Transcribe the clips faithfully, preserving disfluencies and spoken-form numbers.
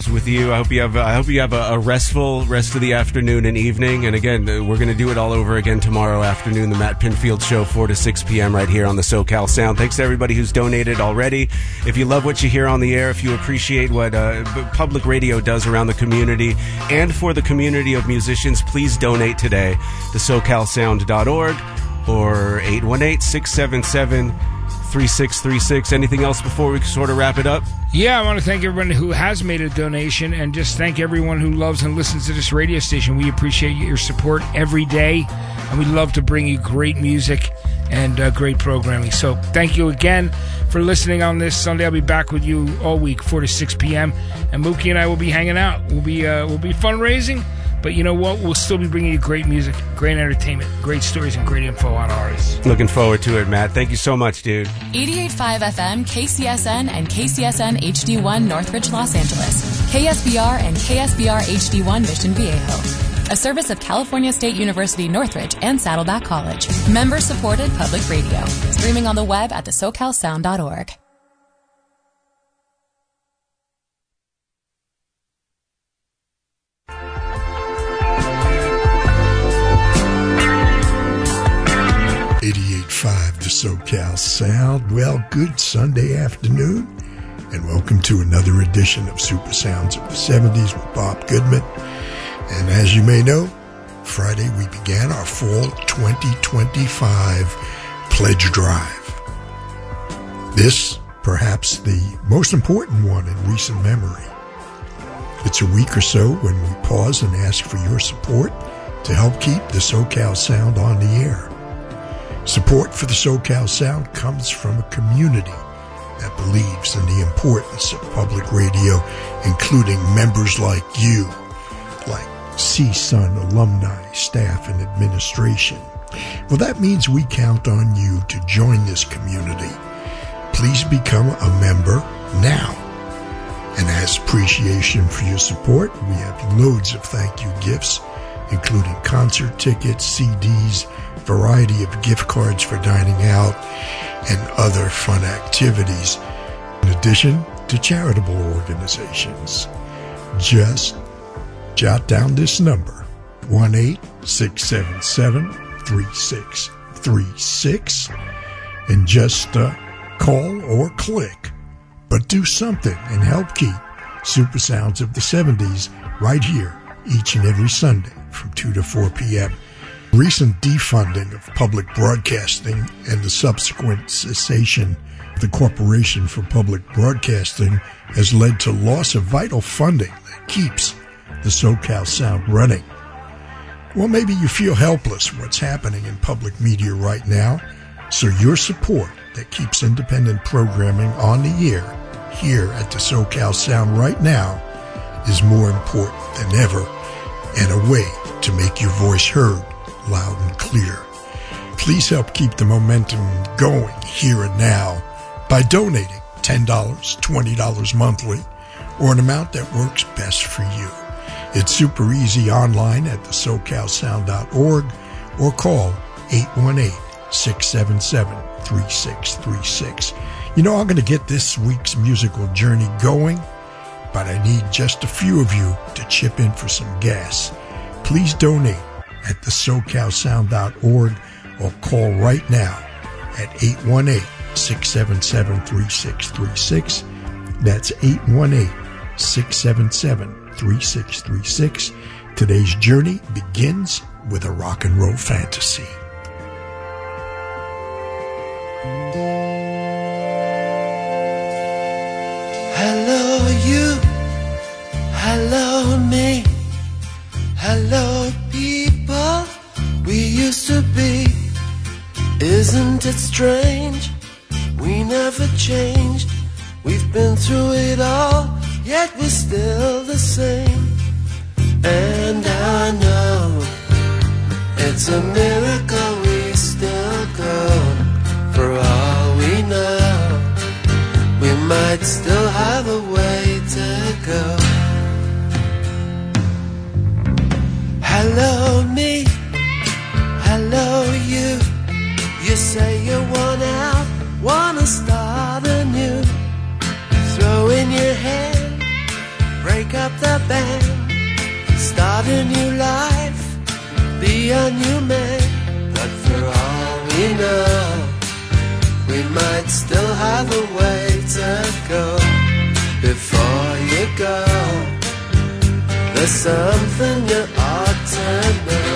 with you. I hope you have I hope you have a, a restful rest of the afternoon and evening. And again, we're going to do it all over again tomorrow afternoon, the Matt Pinfield Show, four to six p.m. right here on the SoCal Sound. Thanks to everybody who's donated already. If you love what you hear on the air, if you appreciate what uh, public radio does around the community and for the community of musicians, please donate today to socal sound dot org or eight one eight, six seven seven, three six three six. Anything else before we sort of wrap it up? Yeah, I want to thank everyone who has made a donation and just thank everyone who loves and listens to this radio station. We appreciate your support every day, and we love to bring you great music and uh, great programming. So thank you again for listening on this Sunday. I'll be back with you all week, four to six p.m., and Mookie and I will be hanging out. We'll be uh, we'll be fundraising, but you know what? We'll still be bringing you great music, great entertainment, great stories, and great info on artists. Looking forward to it, Matt. Thank you so much, dude. eighty-eight point five F M, K C S N, and K C S N H D one Northridge, Los Angeles. K S B R and K S B R H D one Mission Viejo. A service of California State University Northridge and Saddleback College. Member-supported public radio. Streaming on the web at the socal sound dot org. eighty-eight point five the SoCal Sound. Well, good Sunday afternoon, and welcome to another edition of Super Sounds of the seventies with Bob Goodman. And as you may know, Friday we began our fall twenty twenty-five pledge drive. This, perhaps the most important one in recent memory. It's a week or so when we pause and ask for your support to help keep the SoCal Sound on the air. Support for the SoCal Sound comes from a community that believes in the importance of public radio, including members like you, like C S U N alumni, staff, and administration. Well, that means we count on you to join this community. Please become a member now. And as appreciation for your support, we have loads of thank you gifts, including concert tickets, C Ds, variety of gift cards for dining out, and other fun activities, in addition to charitable organizations. Just jot down this number, one eight six seven seven, three six three six, and just uh, call or click, but do something and help keep Super Sounds of the seventies right here each and every Sunday from two to four p.m. Recent defunding of public broadcasting and the subsequent cessation of the Corporation for Public Broadcasting has led to loss of vital funding that keeps the SoCal Sound running. Well, maybe you feel helpless what's happening in public media right now, so your support that keeps independent programming on the air here at the SoCal Sound right now is more important than ever, and a way to make your voice heard loud and clear. Please help keep the momentum going here and now by donating ten dollars, twenty dollars monthly, or an amount that works best for you. It's super easy online at the socal sound dot org or call eight one eight, six seven seven, three six three six. You know, I'm going to get this week's musical journey going, but I need just a few of you to chip in for some gas. Please donate at the socal sound dot org or call right now at eight one eight, six seven seven, three six three six. That's eight one eight, six seven seven, three six three six. Today's journey begins with a rock and roll fantasy. Hello you, hello me, hello people we used to be. Isn't it strange? We never changed. We've been through it all, yet we're still the same. And I know it's a miracle we still go. For all we know, we might still have a way to go. Hello me, hello you. You say you want out, wanna start anew. Throw in your hand, break up the band, start a new life, be a new man. But for all we know, we might still have a way to go. Before you go, there's something you ought to know.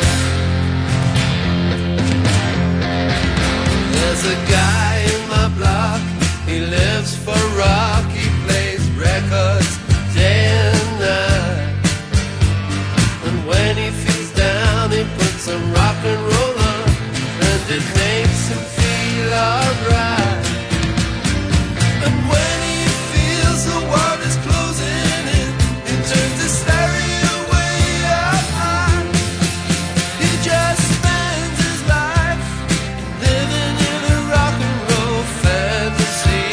There's a guy in my block, he lives for rock, he plays records day and night. And when he feels down, he puts some rock and roll on, and it makes him feel alright. And when he feels the world is closing in, he turns the stereo way up high. He just spends his life living in a rock and roll fantasy.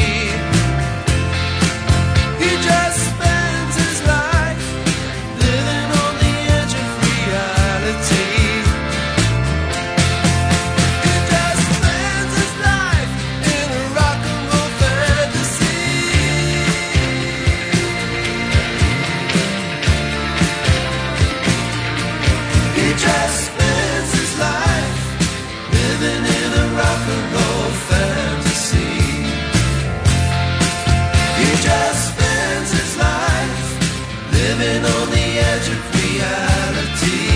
He just spends his life living on the edge of reality. He just spends his life in a rock and roll fantasy. He just spends his life living in a rock and roll fantasy. He just spends his life living on the edge of reality.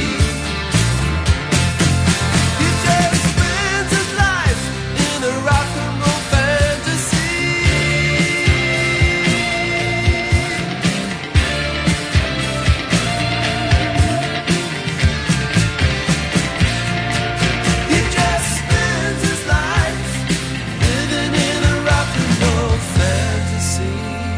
He just spends his life in a rock and roll fantasy. He just spends his life living in a rock and roll fantasy.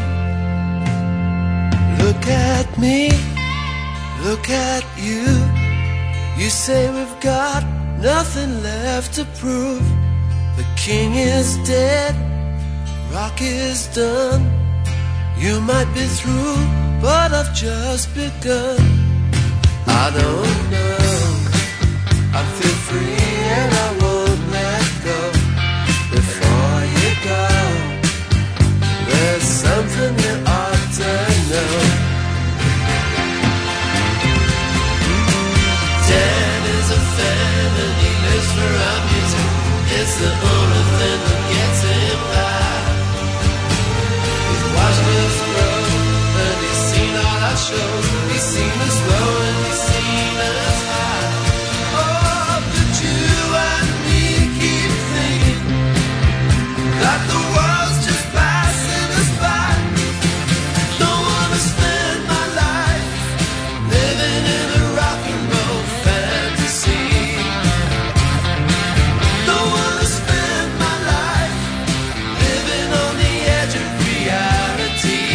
Look at me, look at you. You say we've got nothing left to prove. The king is dead, rock is done. You might be through, but I've just begun. I don't know, I feel free and I won't let go. Before you go, there's something you ought to know. Dan is a fan and he lives for our music. It's the only thing that gets him by. He's watched us grow and he's seen all our shows. He's seen us low and he's seen us high. Oh, but you and me keep thinking that the world's just passing us by. Don't wanna spend my life living in a rock and roll fantasy. Don't wanna spend my life living on the edge of reality.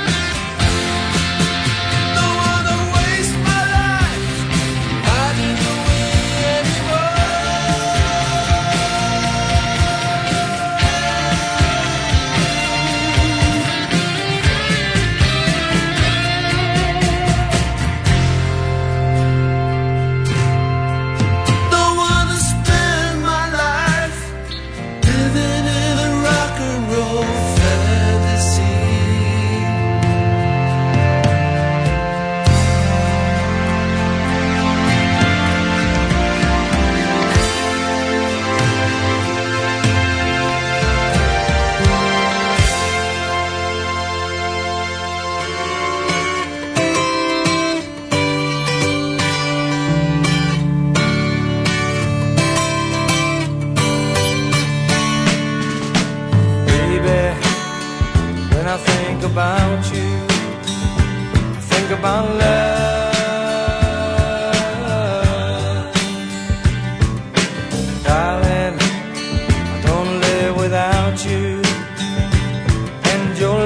Don't wanna waste my life hiding away anymore. Don't wanna spend my life living in a rock and roll fantasy. Baby, when I think about you, I think about love. Darling, I don't live without you and your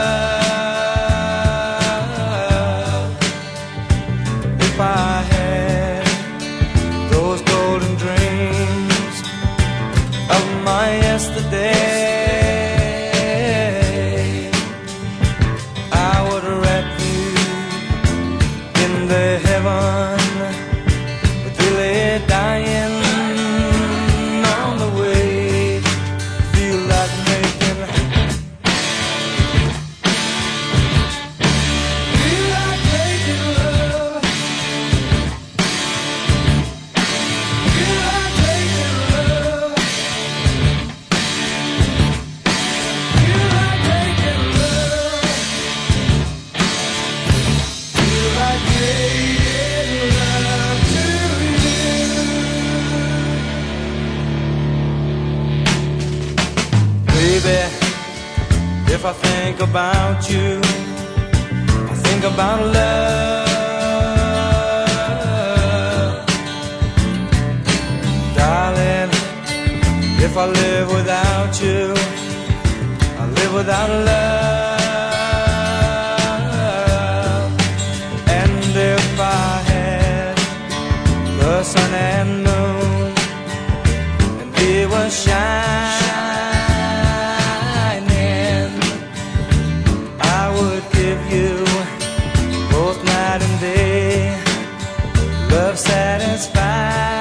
love. If I had those golden dreams of my yesterday, I would wrap you think about you, I think about love. Darling, if I live without you, I live without love. And if I had the sun and moon, and we were shining, I would give you both night and day, love satisfied.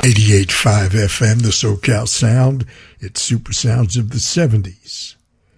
eighty-eight point five F M, the SoCal Sound. It's Super Sounds of the seventies.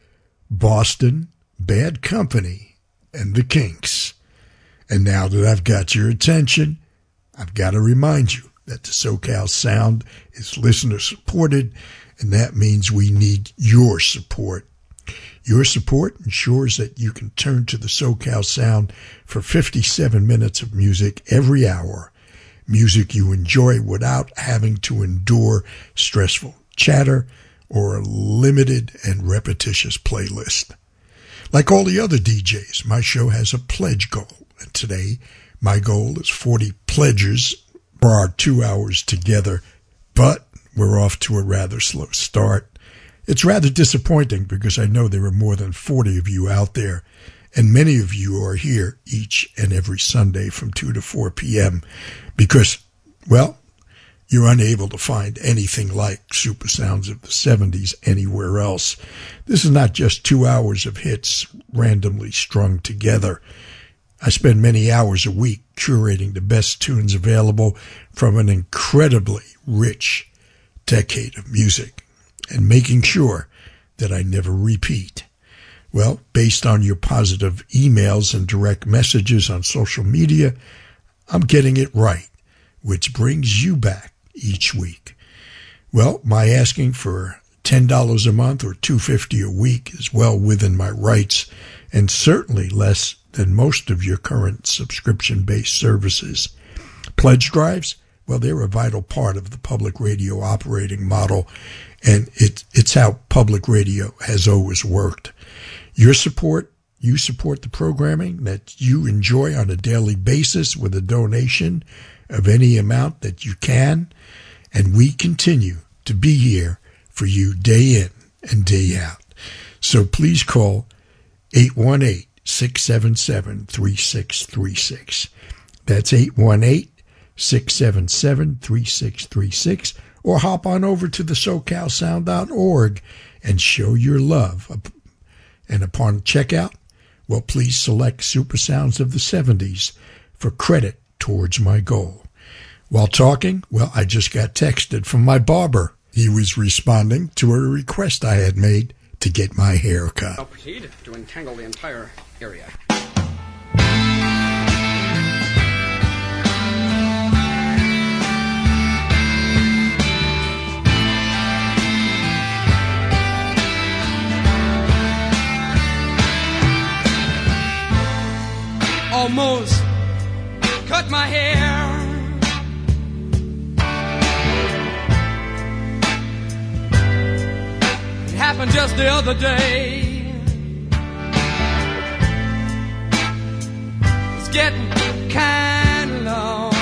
Boston, Bad Company, and the Kinks. And now that I've got your attention, I've got to remind you that the SoCal Sound is listener supported, and that means we need your support. Your support ensures that you can turn to the SoCal Sound for fifty-seven minutes of music every hour. Music you enjoy without having to endure stressful chatter or a limited and repetitious playlist. Like all the other D Js, my show has a pledge goal, and today my goal is forty pledgers for our two hours together, but we're off to a rather slow start. It's rather disappointing because I know there are more than forty of you out there, and many of you are here each and every Sunday from two to four p.m. because, well, you're unable to find anything like Super Sounds of the seventies anywhere else. This is not just two hours of hits randomly strung together. I spend many hours a week curating the best tunes available from an incredibly rich decade of music and making sure that I never repeat. Well, based on your positive emails and direct messages on social media, I'm getting it right, which brings you back each week. Well, my asking for ten dollars a month or two dollars and fifty cents a week is well within my rights, and certainly less than most of your current subscription-based services. Pledge drives, well, they're a vital part of the public radio operating model, and it, it's how public radio has always worked. Your support, you support the programming that you enjoy on a daily basis with a donation of any amount that you can, and we continue to be here for you day in and day out. So please call eight one eight, six seven seven, three six three six. That's eight one eight, six seven seven, three six three six, or hop on over to the socal sound dot org and show your love. And upon checkout, well, please select Super Sounds of the seventies for credit towards my goal. While talking, well, I just got texted from my barber. He was responding to a request I had made to get my hair cut. I'll proceed to entangle the entire area. Almost cut my hair. It happened just the other day. It's getting kind of long.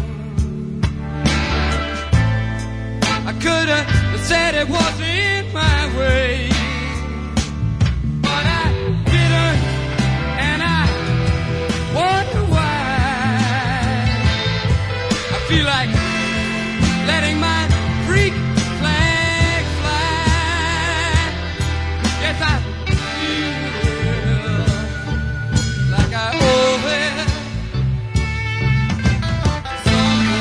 I could have said it wasn't my way, but I didn't, and I wonder why. I feel like letting my freak flag fly. Yes, I feel like I owe it to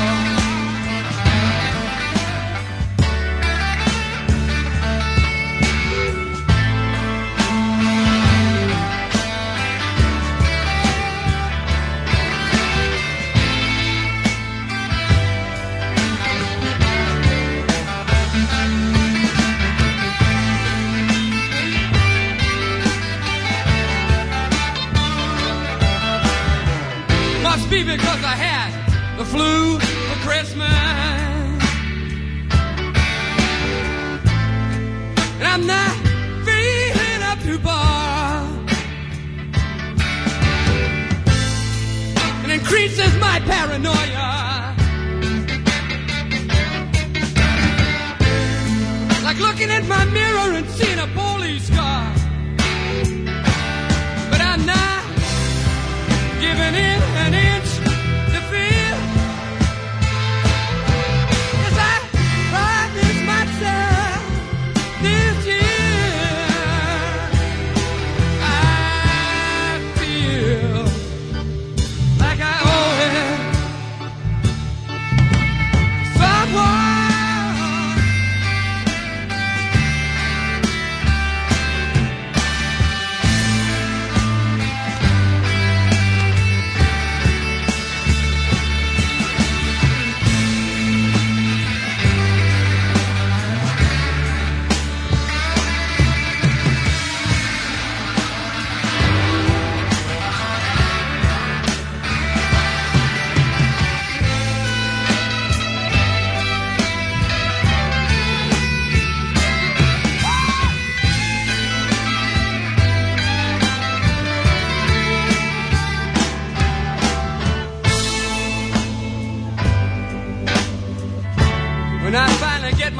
must be because I had the flu for Christmas, and I'm not feeling up to bar. It increases my paranoia, like looking at my mirror and seeing a police car. But I'm not giving in an inch to fear. Yes, I promised myself this year I feel like I owe it to someone.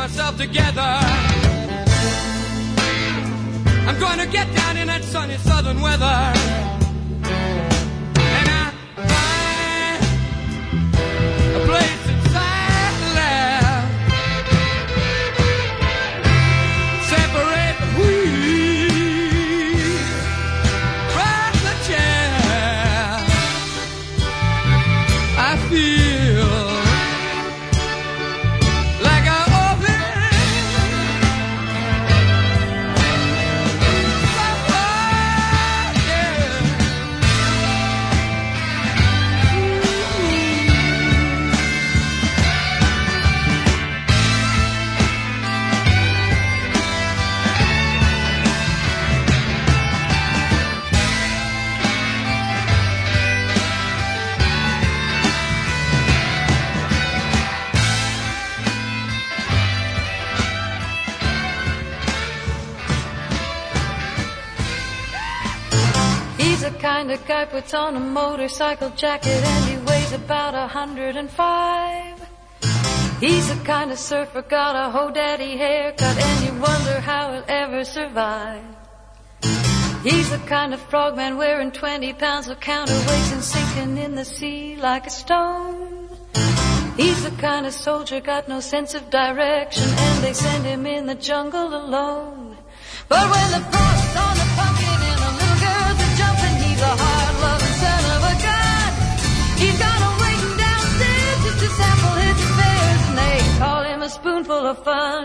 myself together. I'm going to get down in that sunny southern weather. And I find a place inside the lab. Separate the wheat from the chaff. I feel like I kind of guy puts on a motorcycle jacket and he weighs about a hundred and five. He's the kind of surfer, got a ho daddy haircut, and you wonder how he'll ever survive. He's the kind of frogman wearing twenty pounds of counterweights and sinking in the sea like a stone. He's the kind of soldier, got no sense of direction, and they send him in the jungle alone. But when the frost's on the pumpkin and the little girls are jumping, he's a hard-loving son of a gun. He's got him waiting downstairs just to sample his affairs, and they call him a spoonful of fun.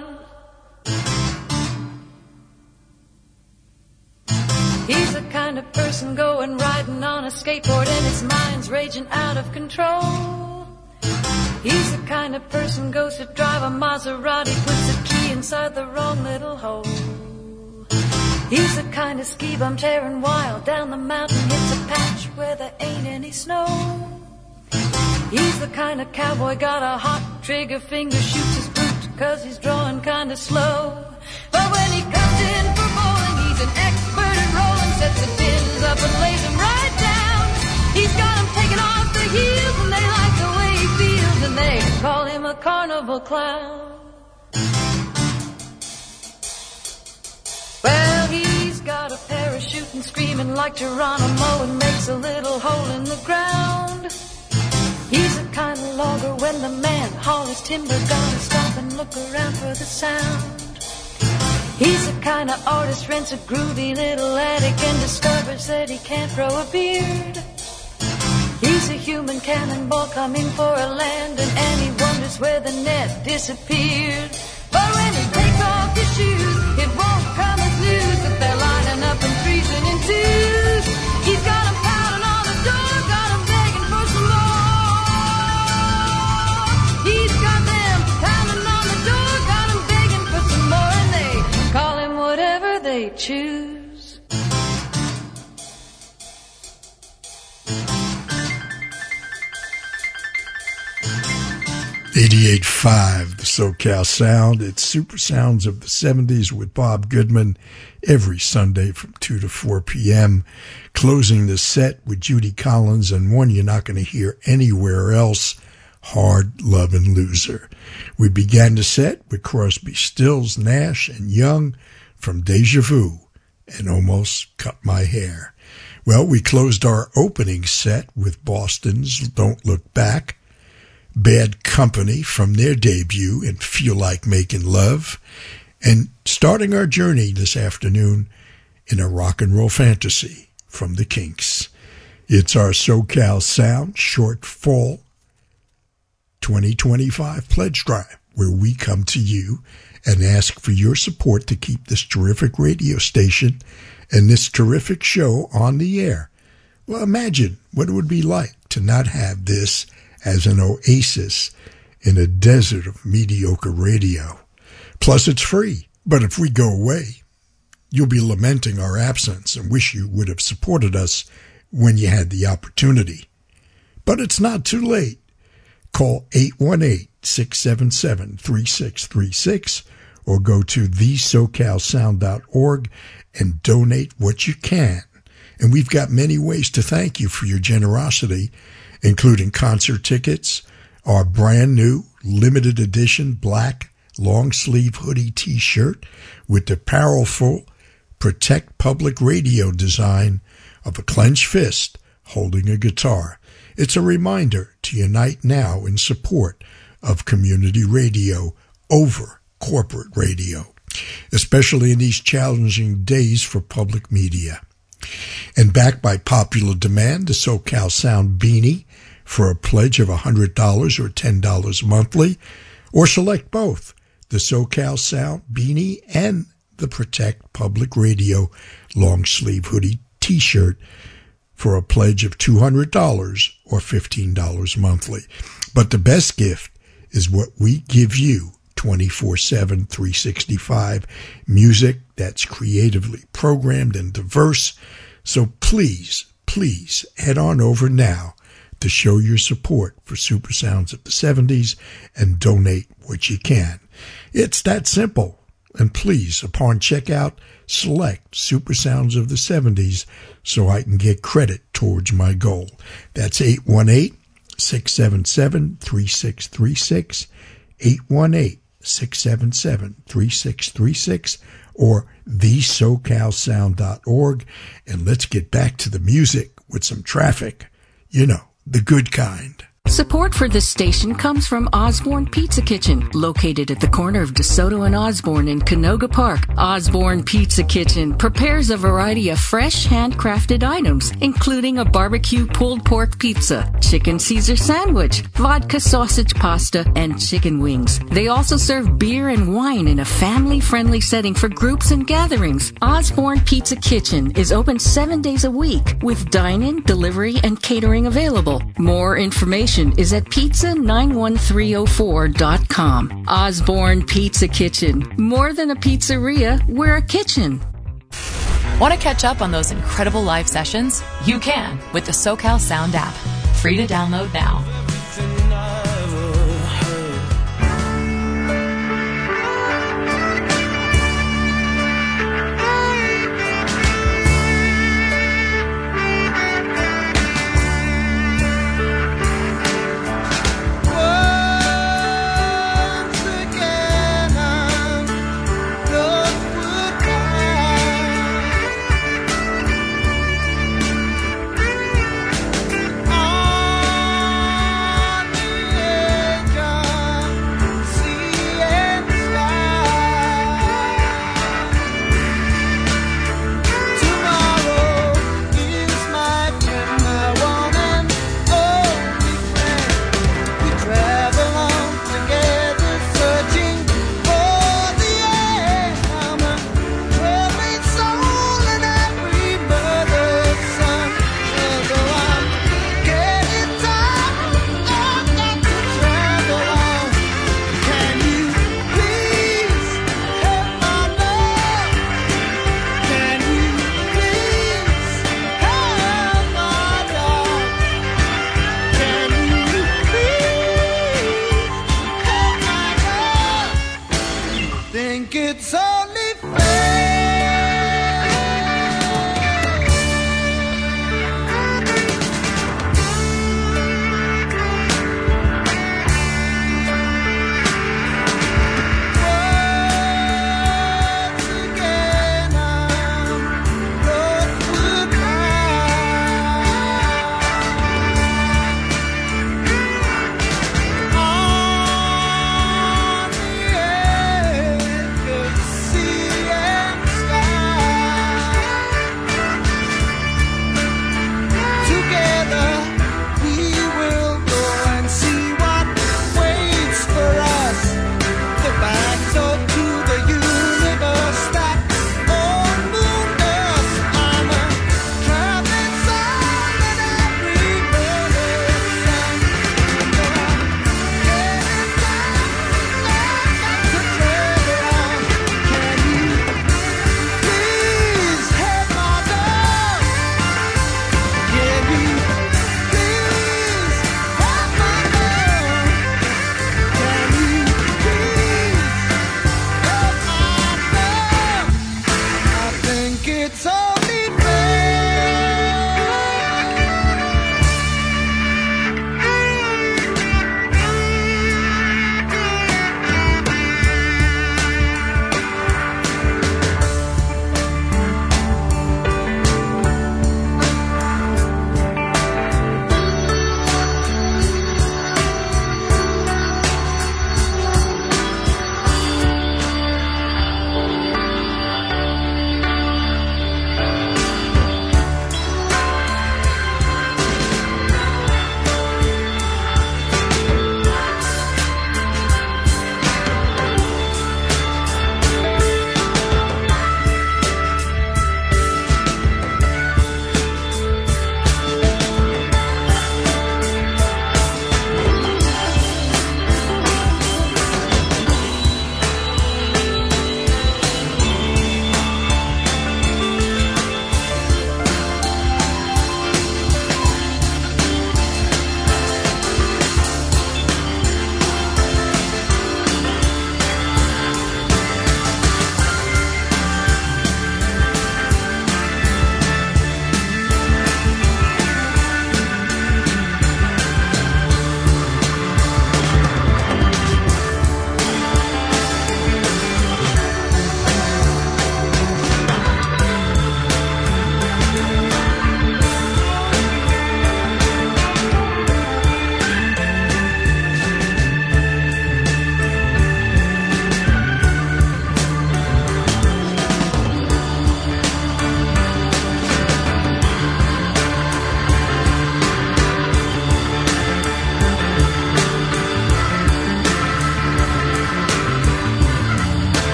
He's the kind of person going riding on a skateboard and his mind's raging out of control. He's the kind of person goes to drive a Maserati, puts the key inside the wrong little hole. He's the kind of ski bum tearing wild down the mountain, hits a patch where there ain't any snow. He's the kind of cowboy, got a hot trigger finger, shoots his boot cause he's drawing kind of slow. But when he comes in for bowling, he's an expert at rolling, sets the pins up and lays them right down. He's got them taking off the heels and they like the way he feels, and they call him a carnival clown. Well, he's got a parachute and screaming like Geronimo and makes a little hole in the ground. He's the kind of logger when the man hauls timber, gonna stop and look around for the sound. He's the kind of artist, rents a groovy little attic and discovers that he can't grow a beard. He's a human cannonball coming for a landing, and he wonders where the net disappeared. But when he takes off his shoes, it won't come as news that they're lining up and freezing in twos. He's got them pounding on the door, got them begging for some more. He's got them pounding on the door, got them begging for some more, and they call him whatever they choose. eighty-eight point five, the SoCal Sound. It's Super Sounds of the seventies with Bob Goodman every Sunday from two to four p.m. Closing the set with Judy Collins and one you're not going to hear anywhere else, Hard Lovin' Loser. We began the set with Crosby, Stills, Nash, and Young from Deja Vu and Almost Cut My Hair. Well, we closed our opening set with Boston's Don't Look Back, Bad Company from their debut and Feel Like Making Love, and starting our journey this afternoon in a rock and roll fantasy from the Kinks. It's our SoCal Sound Short Fall twenty twenty-five Pledge Drive, where we come to you and ask for your support to keep this terrific radio station and this terrific show on the air. Well, imagine what it would be like to not have this as an oasis in a desert of mediocre radio. Plus, it's free. But if we go away, you'll be lamenting our absence and wish you would have supported us when you had the opportunity. But it's not too late. Call eight one eight, six seven seven, three six three six or go to the socal sound dot org and donate what you can. And we've got many ways to thank you for your generosity, including concert tickets, our brand new limited edition black long sleeve hoodie t-shirt with the powerful Protect Public Radio design of a clenched fist holding a guitar. It's a reminder to unite now in support of community radio over corporate radio, especially in these challenging days for public media. And backed by popular demand, the SoCal Sound Beanie for a pledge of one hundred dollars or ten dollars monthly, or select both, the SoCal Sound Beanie and the Protect Public Radio long sleeve hoodie t-shirt for a pledge of two hundred dollars or fifteen dollars monthly. But the best gift is what we give you twenty-four seven, three sixty-five, music that's creatively programmed and diverse. So please, please head on over now to show your support for Super Sounds of the seventies and donate what you can. It's that simple. And please, upon checkout, select Super Sounds of the seventies so I can get credit towards my goal. That's eight one eight, six seven seven, three six three six, eight one eight, six seven seven, three six three six, or the socal sound dot org. And let's get back to the music with some traffic. You know, the good kind. Support for this station comes from Osborne Pizza Kitchen, located at the corner of DeSoto and Osborne in Canoga Park. Osborne Pizza Kitchen prepares a variety of fresh, handcrafted items, including a barbecue pulled pork pizza, chicken Caesar sandwich, vodka sausage pasta, and chicken wings. They also serve beer and wine in a family-friendly setting for groups and gatherings. Osborne Pizza Kitchen is open seven days a week, with dine-in, delivery, and catering available. More information is at pizza nine one three oh four dot com. Osborne Pizza Kitchen. More than a pizzeria, we're a kitchen. Want to catch up on those incredible live sessions? You can with the SoCal Sound app. Free to download now.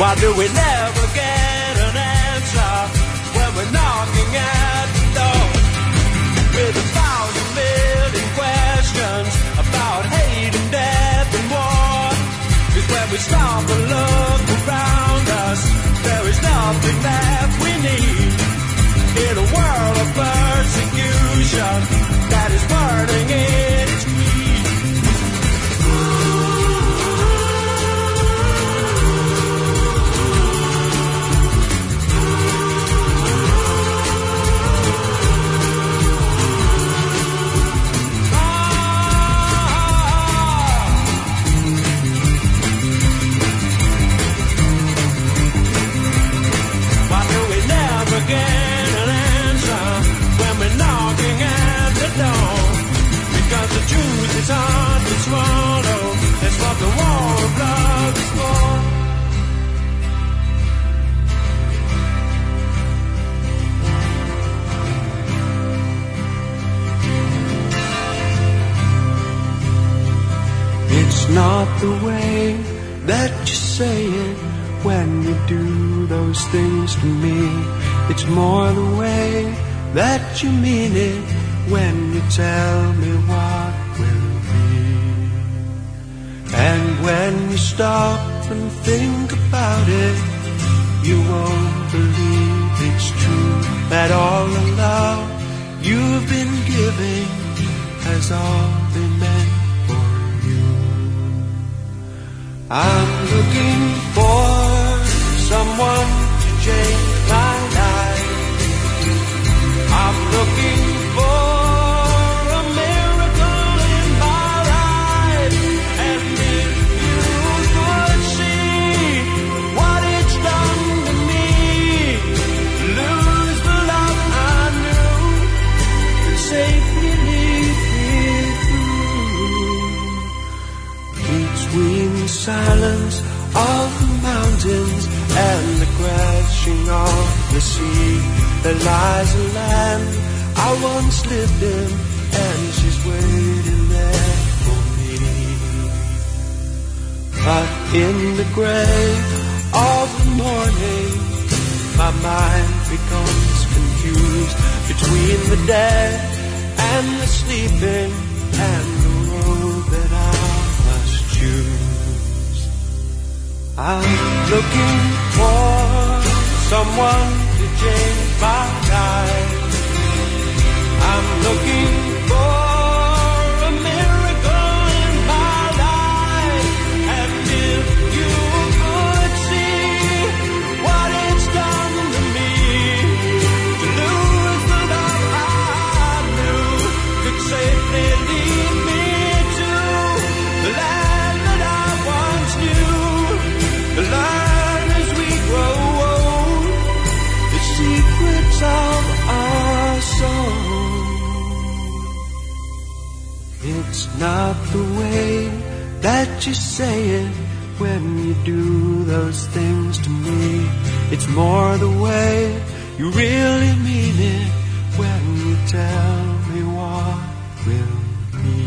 Why do we never get an answer when we're knocking at the door? With a thousand million questions about hate and death and war. Cause when we stop and look around us, there is nothing that we need. In a world of persecution that is burning in its greed. Why do we never get an answer when we're knocking at the door? Because the truth is hard to swallow. That's what the war of love is for. It's not the way that you say it when you do those things to me. It's more the way that you mean it when you tell me what will be. And when you stop and think about it, you won't believe it's true that all the love you've been giving has all been meant for you. I'm looking for someone to change my life. I'm looking for a miracle in my life. And if you could see what it's done to me, lose the love I knew and safely lead me through. Between the silence of the mountains and the crashing of the sea, there lies a land I once lived in, and she's waiting there for me. But in the gray of the morning, my mind becomes confused between the dead and the sleeping, and the road that I must choose. I'm looking for someone to change my life. I'm looking for a miracle in my life. And if you could see what it's done to me, to lose the love I knew, could safely lead me to the land that I once knew. To learn as we grow old the secrets of our soul. It's not the way that you say it when you do those things to me. It's more the way you really mean it when you tell me what will be.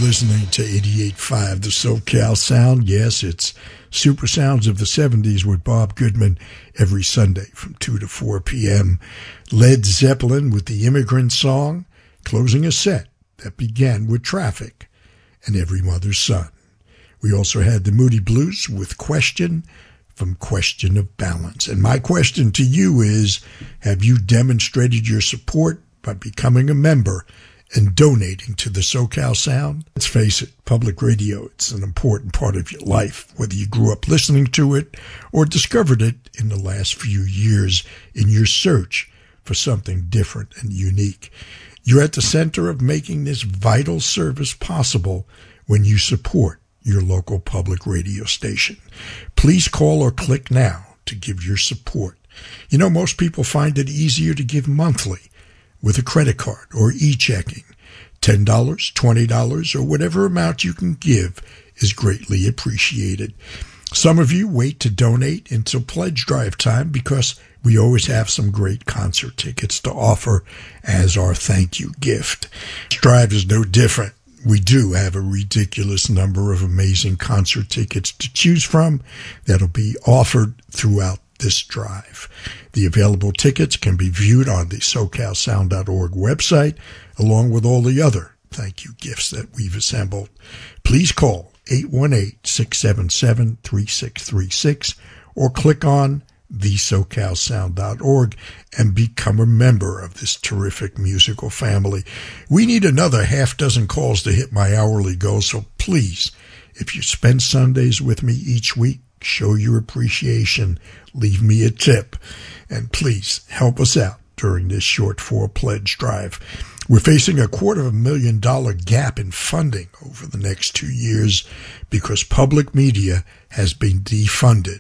listening to eighty-eight point five, the SoCal Sound. Yes, it's Super Sounds of the seventies with Bob Goodman every Sunday from two to four p.m. Led Zeppelin with the Immigrant Song, closing a set that began with Traffic and Every Mother's Son. We also had the Moody Blues with Question from Question of Balance. And my question to you is, have you demonstrated your support by becoming a member and donating to the SoCal Sound? Let's face it, public radio, it's an important part of your life, whether you grew up listening to it or discovered it in the last few years in your search for something different and unique. You're at the center of making this vital service possible when you support your local public radio station. Please call or click now to give your support. You know, most people find it easier to give monthly with a credit card or e-checking. ten dollars, twenty dollars, or whatever amount you can give is greatly appreciated. Some of you wait to donate until pledge drive time because we always have some great concert tickets to offer as our thank you gift. Pledge drive is no different. We do have a ridiculous number of amazing concert tickets to choose from that'll be offered throughout this drive. The available tickets can be viewed on the socal sound dot org website, along with all the other thank you gifts that we've assembled. Please call eight one eight, six seven seven, three six three six or click on the socal sound dot org and become a member of this terrific musical family. We need another half dozen calls to hit my hourly goal, so please, if you spend Sundays with me each week, show your appreciation, leave me a tip, and please help us out during this shortfall pledge drive. We're facing a quarter of a million dollar gap in funding over the next two years because public media has been defunded.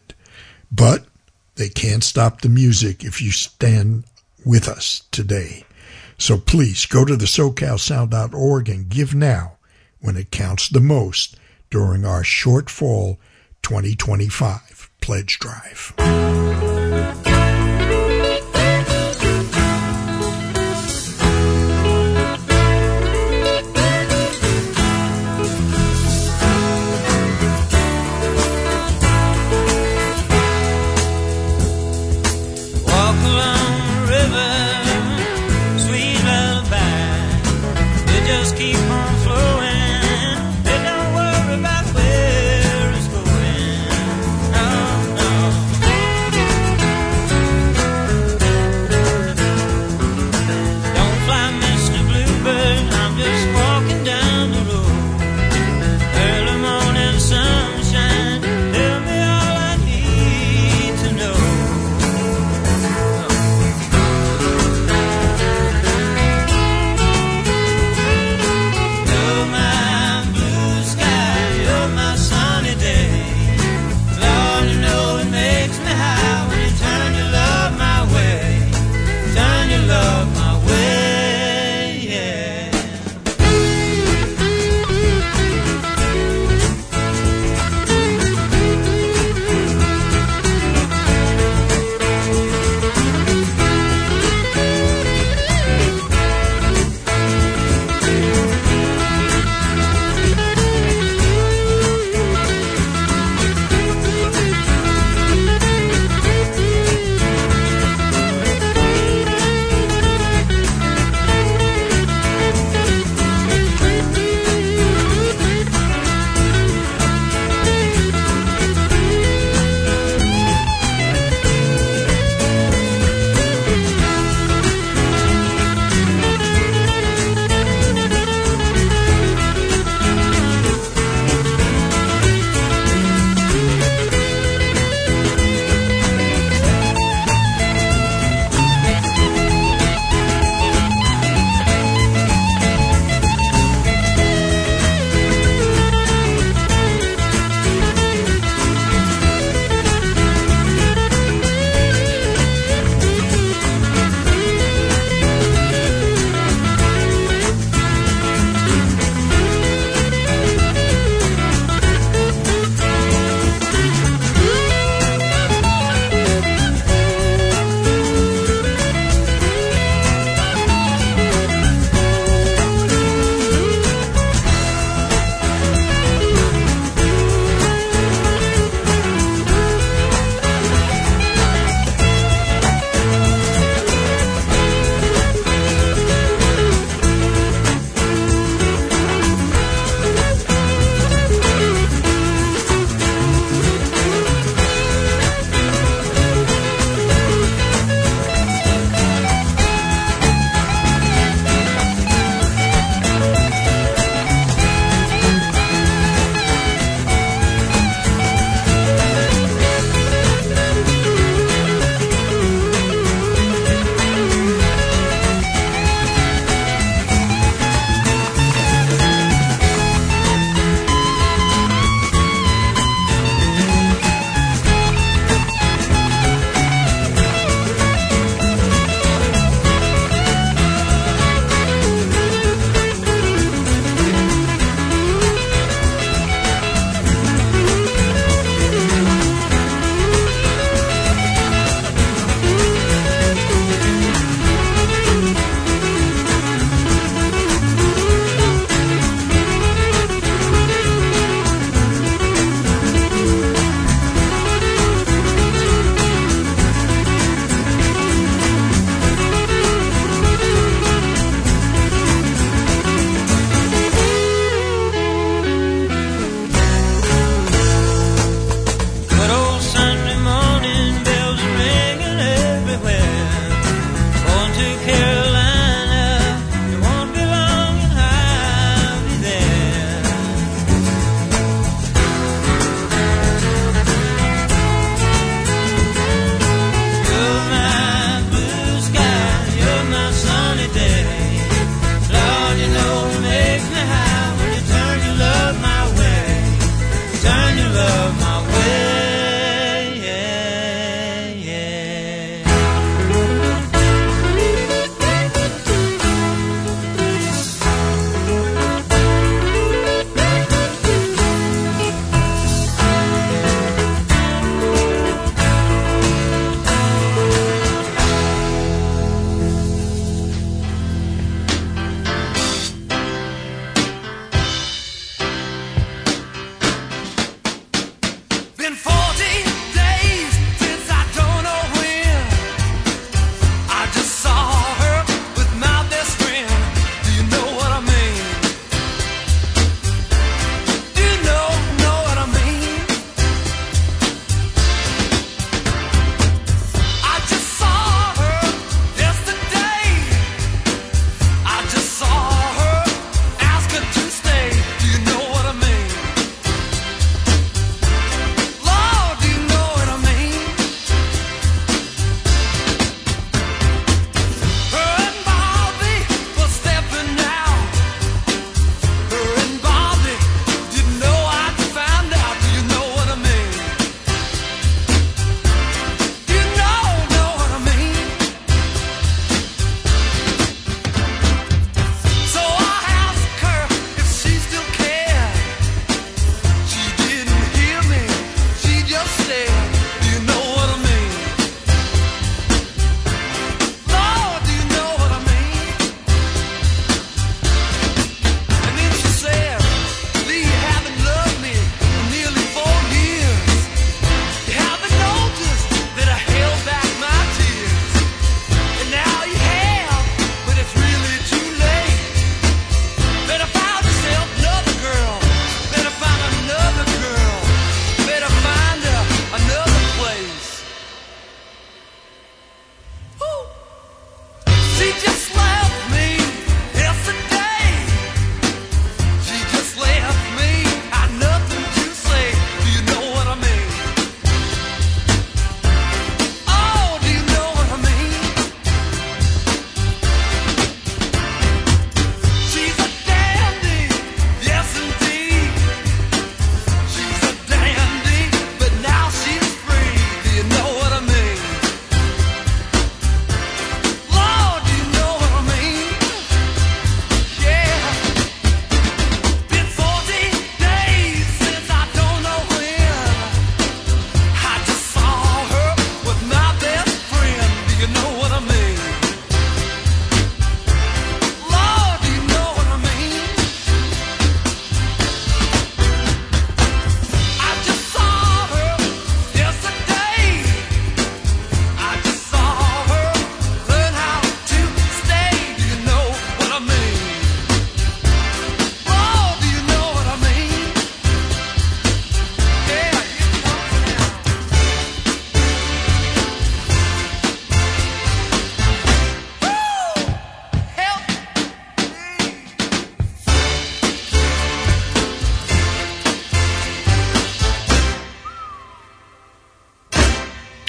But they can't stop the music if you stand with us today. So please go to the socal sound dot org and give now when it counts the most during our shortfall twenty twenty-five pledge drive.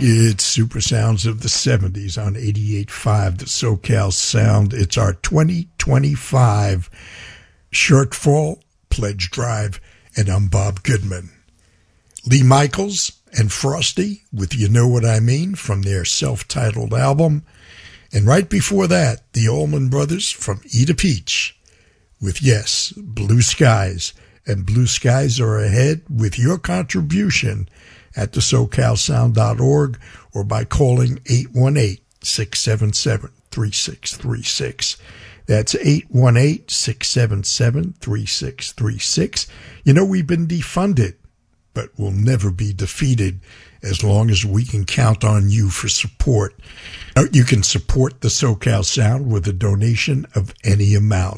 It's Super Sounds of the seventies on eighty-eight point five, the SoCal Sound. It's our twenty twenty-five Shortfall Pledge Drive, and I'm Bob Goodman. Lee Michaels and Frosty with You Know What I Mean from their self-titled album. And right before that, the Allman Brothers from Eat a Peach with, yes, Blue Skies. And Blue Skies are ahead with your contribution at the so cal sound dot org or by calling eight one eight, six seven seven, three six three six. That's eight one eight, six seven seven, three six three six. You know, we've been defunded, but we'll never be defeated as long as we can count on you for support. You can support the SoCal Sound with a donation of any amount.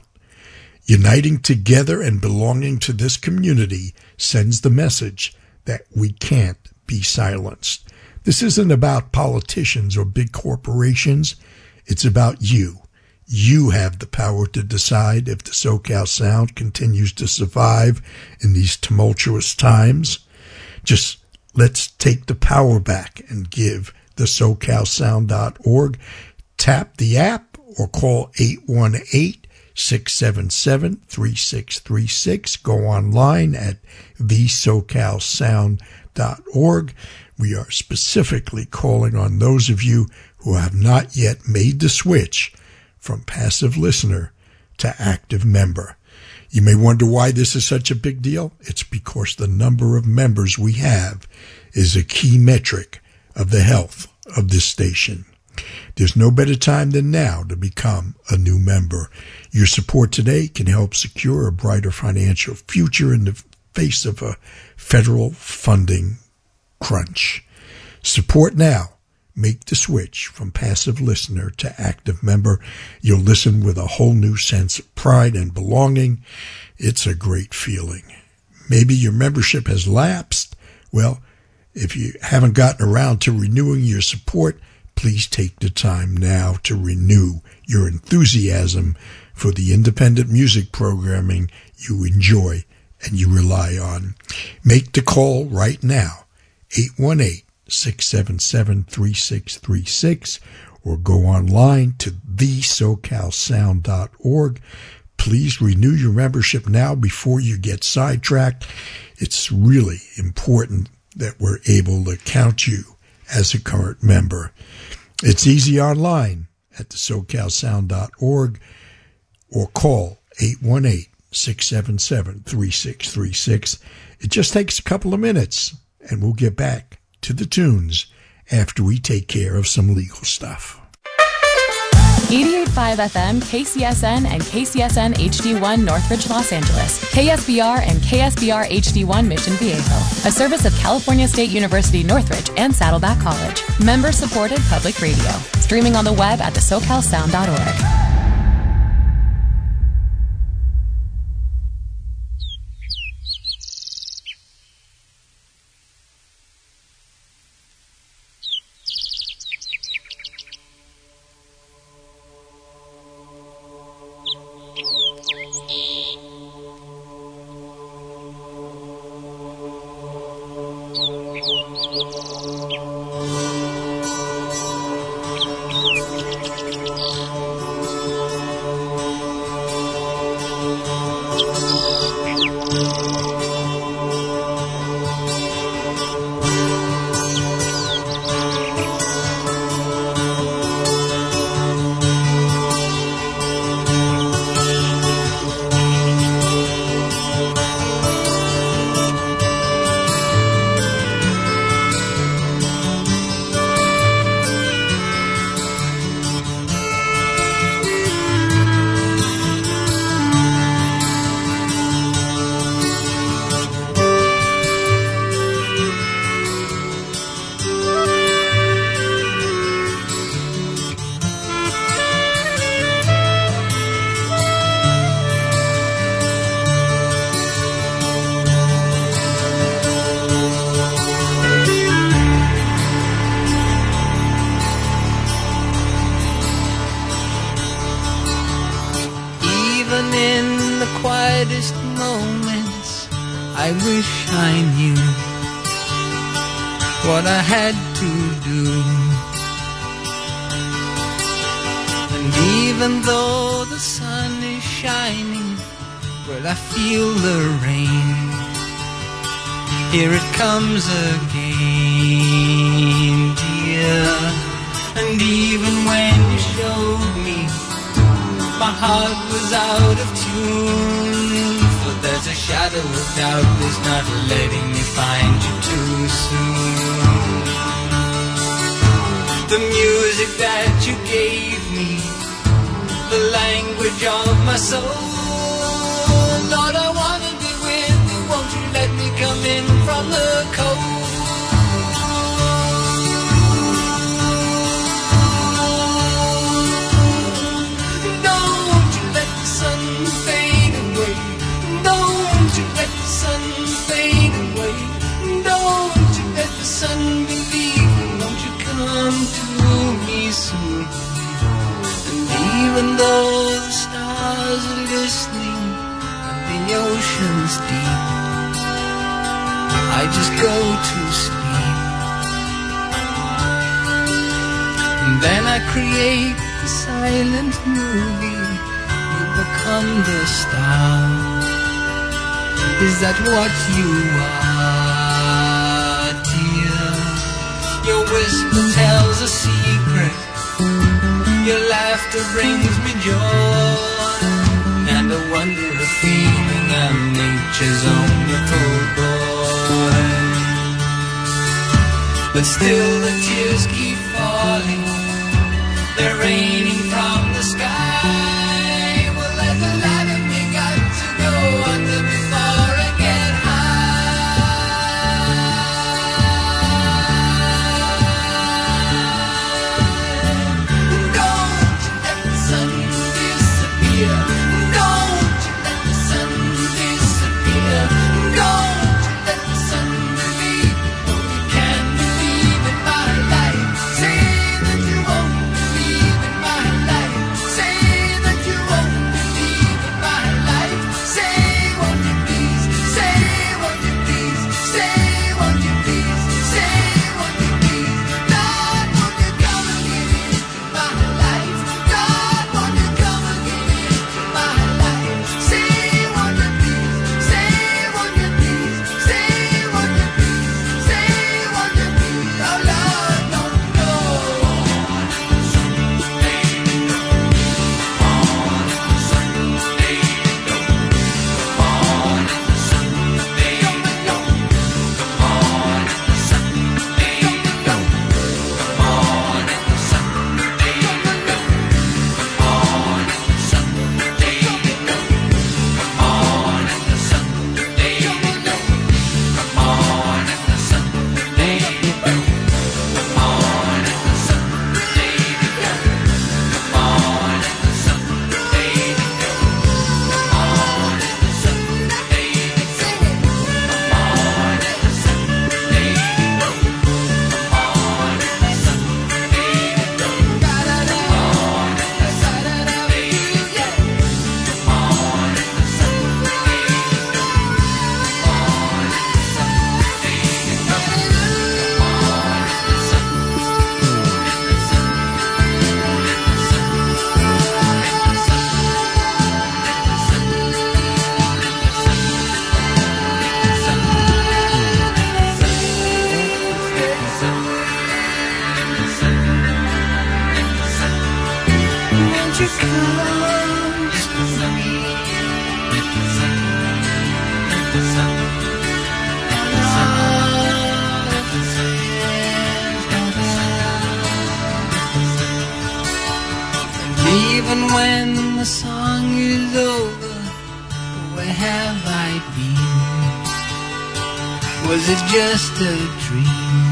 Uniting together and belonging to this community sends the message that we can't be silenced. This isn't about politicians or big corporations. It's about you. You have the power to decide if the SoCal Sound continues to survive in these tumultuous times. Just let's take the power back and give the so cal sound dot org. Tap the app or call eight one eight, six seven seven, three six three six. Go online at the so cal sound dot org. We are specifically calling on those of you who have not yet made the switch from passive listener to active member. You may wonder why this is such a big deal. It's because the number of members we have is a key metric of the health of this station. There's no better time than now to become a new member. Your support today can help secure a brighter financial future in the face of a federal funding crunch. Support now. Make the switch from passive listener to active member. You'll listen with a whole new sense of pride and belonging. It's a great feeling. Maybe your membership has lapsed. Well, if you haven't gotten around to renewing your support, please take the time now to renew your enthusiasm for the independent music programming you enjoy and you rely on. Make the call right now, eight one eight, six seven seven, three six three six, or go online to the so cal sound dot org. Please renew your membership now before you get sidetracked. It's really important that we're able to count you as a current member. It's easy online at the so cal sound dot org or call eight one eight, six seven seven, three six three six. It just takes a couple of minutes, and we'll get back to the tunes after we take care of some legal stuff. eighty-eight point five F M, K C S N, and K C S N H D one Northridge, Los Angeles. K S B R and K S B R H D one Mission Viejo. A service of California State University Northridge and Saddleback College. Member-supported public radio. Streaming on the web at the so cal sound dot org. what I had to do. And even though the sun is shining, well, I feel the rain. Here it comes again, dear. And even when you showed me, my heart was out of tune. For there's a shadow of doubt that's not letting me find you too soon. The music that you gave me, the language of my soul. Lord, I wanna be with you, won't you let me come in from the cold? Don't you let the sun fade away. Don't you let the sun fade away. Don't you let the sun believe me. Won't you come to me soon? And even though the stars are glistening and the ocean's deep, I just go to sleep. And then I create the silent movie. You become the star. Is that what you are, dear? Your whisper tells a secret. Your laughter brings me joy. And a wondrous feeling I'm nature's own little boy. But still the tears keep falling. They're raining from the sky. Well, there's a lot of me got to go under before I get high. Don't you let the sun disappear. Don't you let the sun disappear. Don't you let the sun believe. Oh, you can believe in my life. Say that you won't. Even when the song is over, where have I been? Was it just a dream?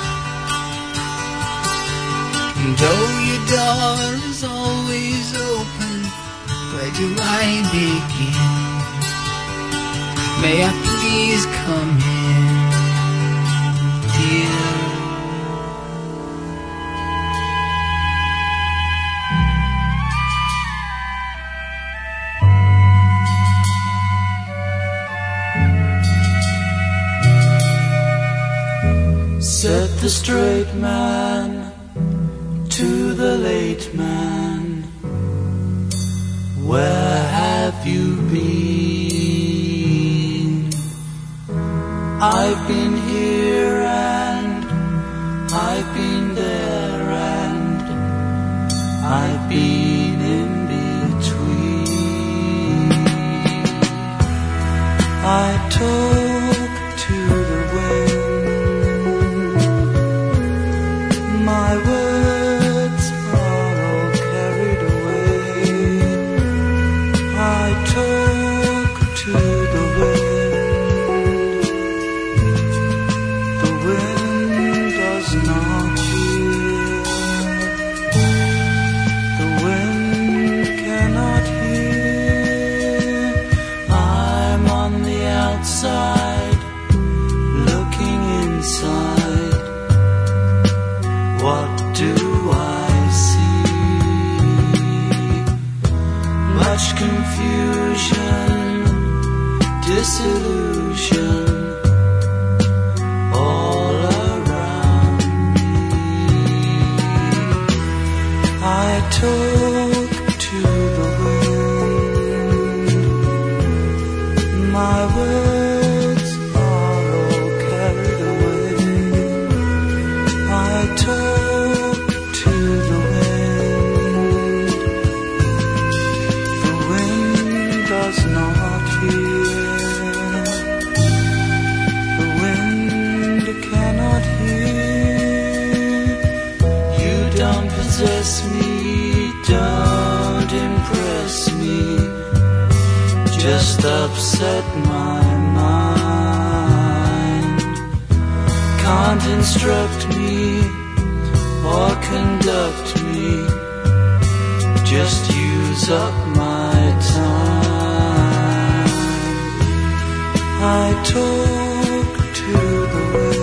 And though your door is always open, where do I begin? May I please come in, dear? the straight man to the late man, where have you been? I've been here and I've been there and I've been in between. I talk to the wind, my words are all carried away. I talk to the wind, the wind does not hear, the wind cannot hear. I'm on the outside, looking inside. What do I see? Much confusion, disillusion all around me. I talk to the wind, my words are all carried away. I talk to the wind, the wind does not hear, the wind cannot hear. You don't possess me, don't impress me, just upset my mind. Can't instruct me or conduct me, just use up my time. I talk to the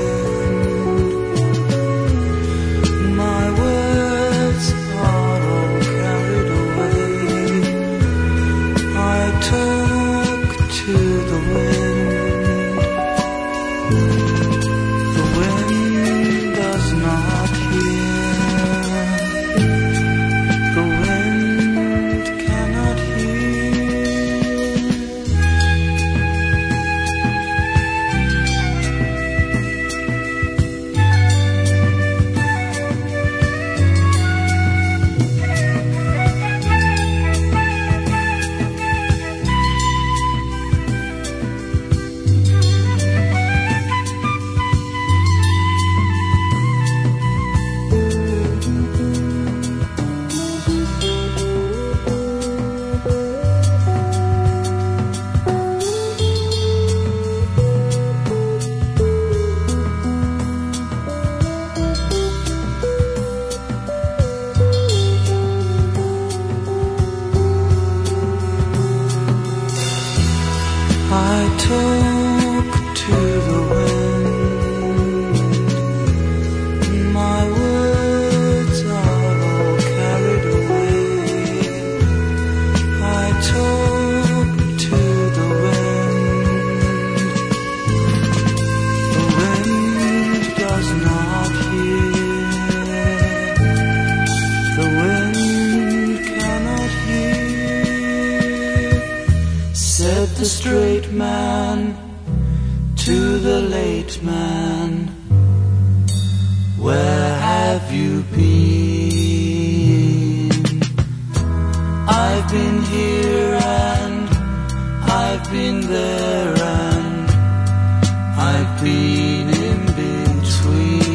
wind, my words are all carried away. I talk to the wind, the wind does not hear, the wind cannot hear. I talk to the wind, my words are all carried away. I talk to the wind, the wind does not hear, the wind cannot hear. Said the straight man to the late man, where have you been? I've been here and I've been there and I've been in between.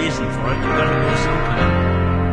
reason for it. You've got to do something.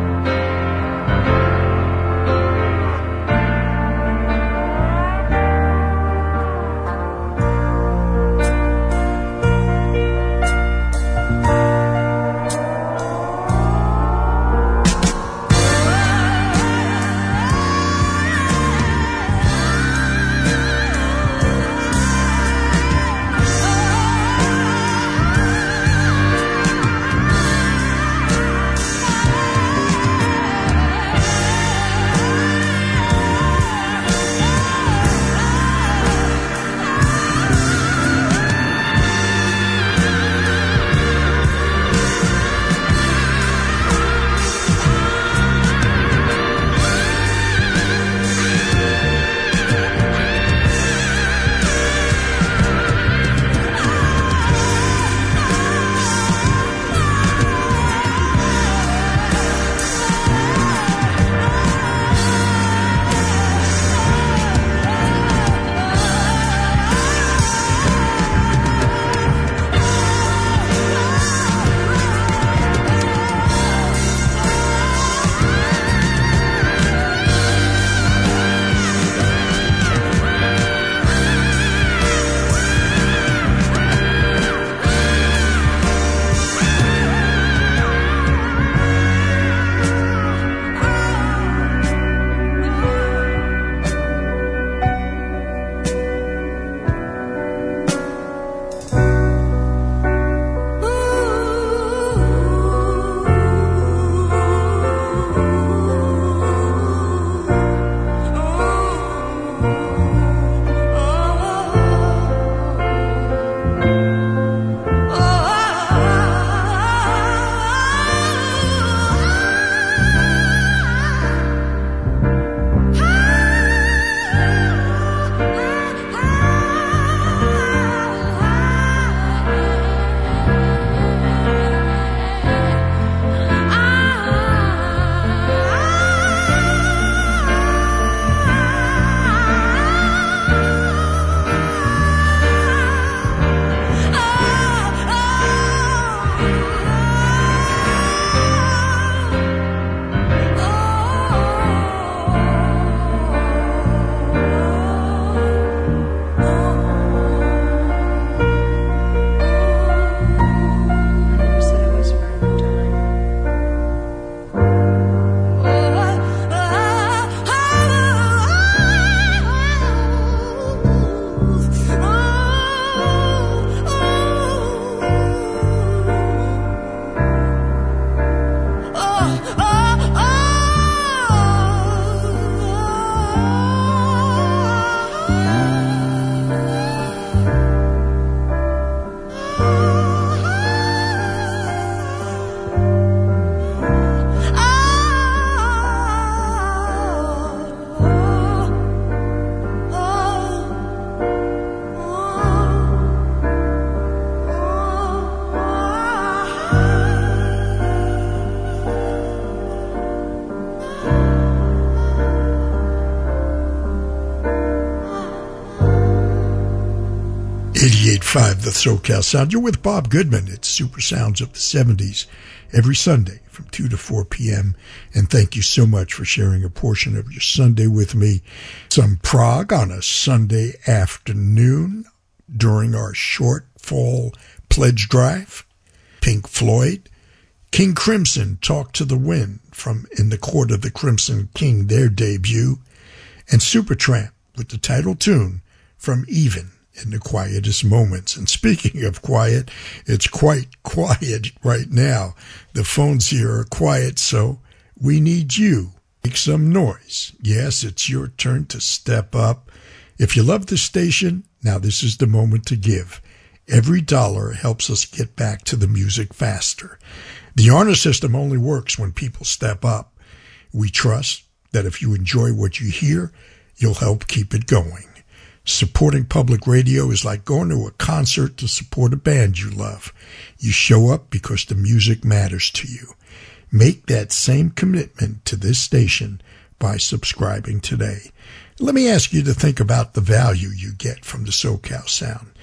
eighty-eight point five, the SoCal Sound. You're with Bob Goodman. It's Super Sounds of the seventies every Sunday from two to four p.m. And thank you so much for sharing a portion of your Sunday with me. Some prog on a Sunday afternoon during our short fall pledge drive. Pink Floyd. King Crimson, Talk to the Wind from In the Court of the Crimson King, their debut. And Supertramp with the title tune from Even in the Quietest Moments. And speaking of quiet, it's quite quiet right now. The phones here are quiet, so we need you. Make some noise. Yes, it's your turn to step up. If you love the station, now this is the moment to give. Every dollar helps us get back to the music faster. The honor system only works when people step up. We trust that if you enjoy what you hear, you'll help keep it going. Supporting public radio is like going to a concert to support a band you love. You show up because the music matters to you. Make that same commitment to this station by subscribing today. Let me ask you to think about the value you get from the SoCal Sound.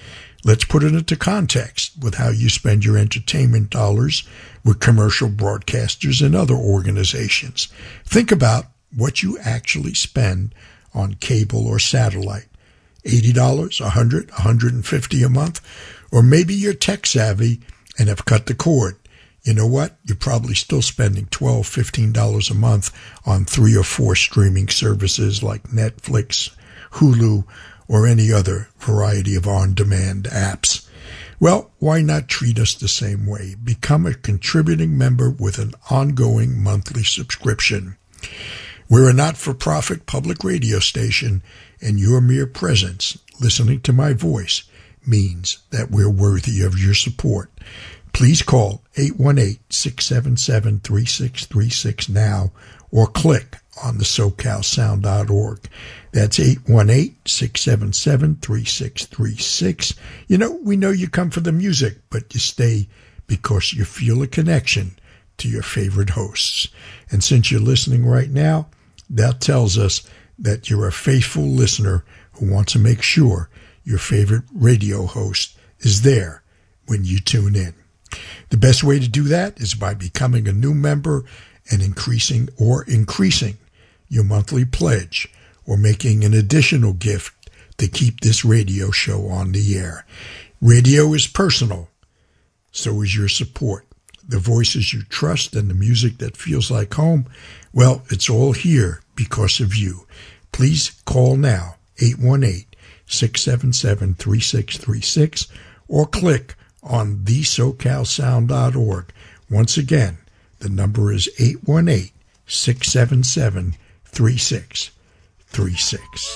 Let's put it into context with how you spend your entertainment dollars with commercial broadcasters and other organizations. Think about what you actually spend on cable or satellite. eighty dollars, one hundred dollars, one hundred fifty dollars a month, or maybe you're tech savvy and have cut the cord. You know what? You're probably still spending twelve dollars, fifteen dollars a month on three or four streaming services like Netflix, Hulu, or any other variety of on-demand apps. Well, why not treat us the same way? Become a contributing member with an ongoing monthly subscription. We're a not-for-profit public radio station, and your mere presence, listening to my voice, means that we're worthy of your support. Please call eight one eight, six seven seven, three six three six now or click on the so cal sound dot org. That's eight one eight, six seven seven, three six three six. You know, we know you come for the music, but you stay because you feel a connection to your favorite hosts. And since you're listening right now, that tells us that you're a faithful listener who wants to make sure your favorite radio host is there when you tune in. The best way to do that is by becoming a new member and increasing or increasing your monthly pledge or making an additional gift to keep this radio show on the air. Radio is personal. So is your support. The voices you trust and the music that feels like home, well, it's all here because of you. Please call now, eight one eight, six seven seven, three six three six, or click on the so cal sound dot org. Once again, the number is eight one eight, six seven seven, three six three six.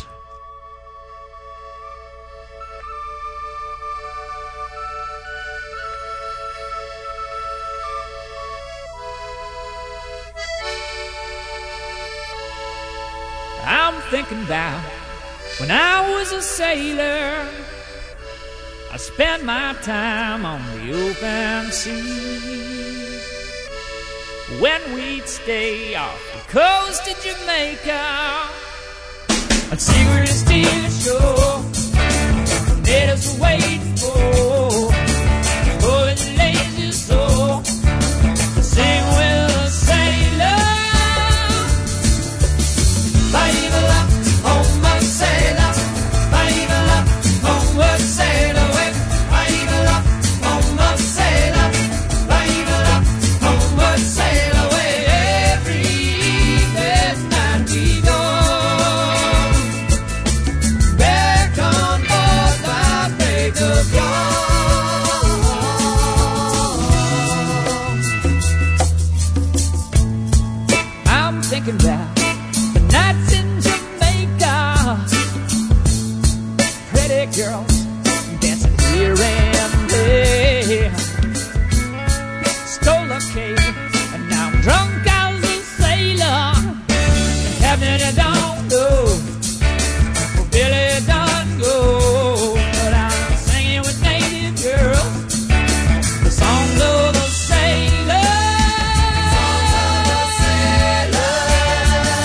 I'm thinking about when I was a sailor. I spent my time on the open sea. When we'd stay off the coast of Jamaica, I'd secretly steal ashore. The natives were waiting for for the lazy soul to sing with a sailor. Viva la, homeward sailor. Viva la, homeward sailor. Viva la, homeward sailor. Viva la, homeward sailor. Every first night we go back on board the break of dawn. I'm thinking about the nights in Jamaica, pretty girls dancing here and there. Stole a cake, and now I'm drunk as a sailor. And heaven I don't know, for Billy don't go. But I'm singing with native girls the songs of a sailor.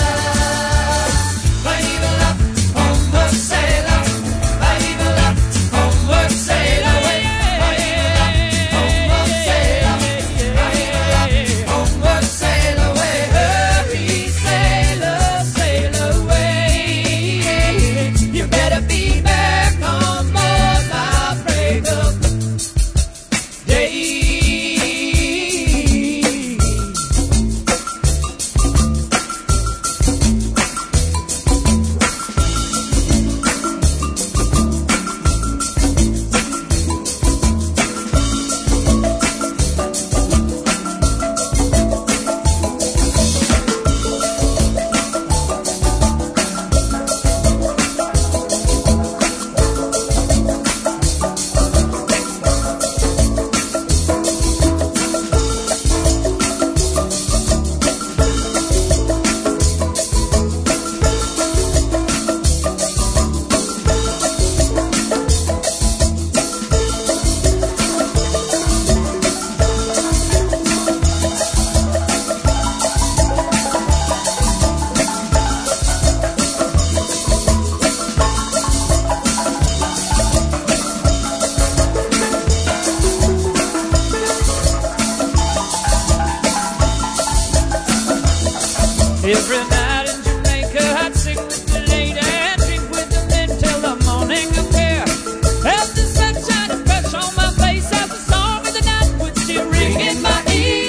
Every night in Jamaica, I'd sing with the lady and drink with the men till the morning appear. Felt the sunshine and fresh on my face as the song of the night would still ring in my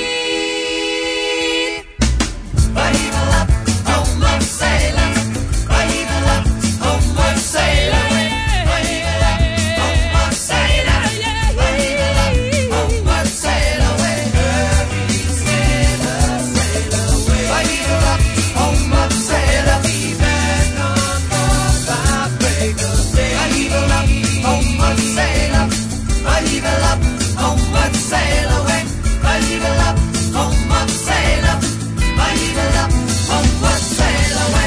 ear. Bahibala, homeward sailor. Bahibala, homeward sailor. Bahibala, homeward sailor. Bahibala, homeward sailor. Early sailor, sail away. Bahibala, homeward sailor. Be back on board by break of day. Bahibala, homeward sailor. Bahibala, homeward sail away. Bahibala, homeward sailor. Bahibala, homeward sail away.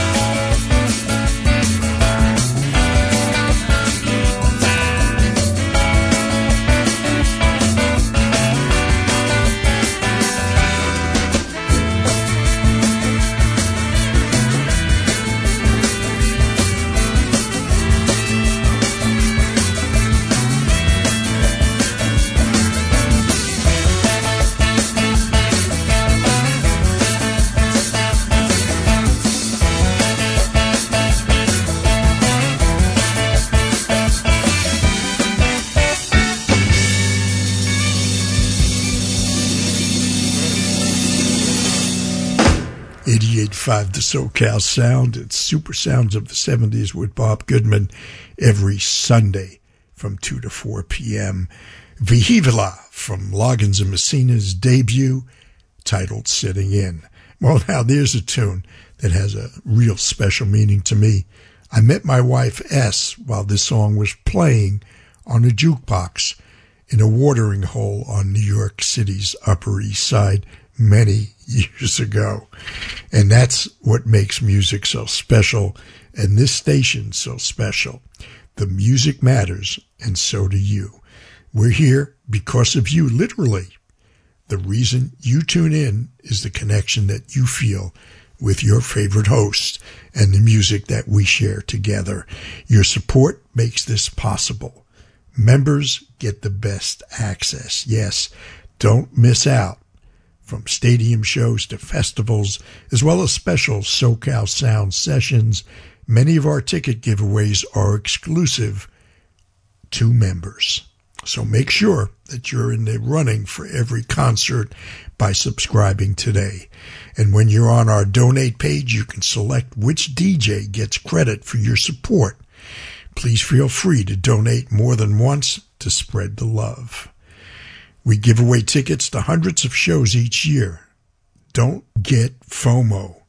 eighty-eight point five The SoCal Sound. It's Super Sounds of the seventies with Bob Goodman every Sunday from two to four p.m. Vihivila from Loggins and Messina's debut titled Sitting In. Well, now there's a tune that has a real special meaning to me. I met my wife S while this song was playing on a jukebox in a watering hole on New York City's Upper East Side many years ago. And that's what makes music so special and this station so special. The music matters, and so do you. We're here because of you, literally. The reason you tune in is the connection that you feel with your favorite host and the music that we share together. Your support makes this possible. Members get the best access. Yes, don't miss out. From stadium shows to festivals, as well as special SoCal Sound sessions, many of our ticket giveaways are exclusive to members. So make sure that you're in the running for every concert by subscribing today. And when you're on our donate page, you can select which D J gets credit for your support. Please feel free to donate more than once to spread the love. We give away tickets to hundreds of shows each year. Don't get FOMO.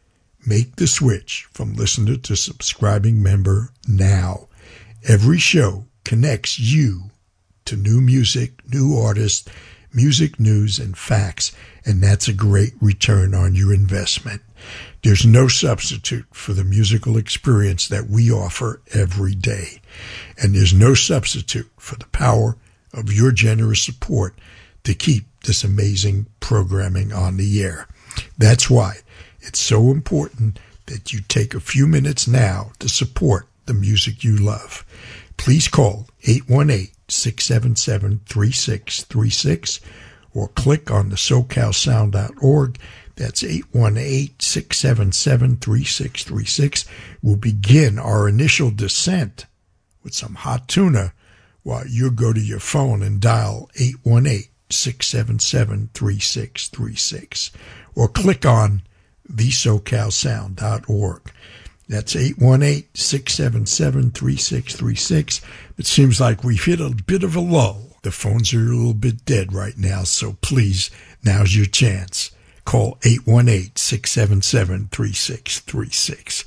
Make the switch from listener to subscribing member now. Every show connects you to new music, new artists, music news, and facts, and that's a great return on your investment. There's no substitute for the musical experience that we offer every day, and there's no substitute for the power of your generous support to keep this amazing programming on the air. That's why it's so important that you take a few minutes now to support the music you love. Please call eight one eight, six seven seven, three six three six or click on the socal sound dot org. That's eight one eight, six seven seven, three six three six. We'll begin our initial descent with some hot tuna while you go to your phone and dial eight one eight, six seven seven, three six three six or click on the socal sound dot org. That's eight one eight, six seven seven, three six three six. It seems like we've hit a bit of a lull. The phones are a little bit dead right now, so please, now's your chance. Call eight one eight, six seven seven, three six three six.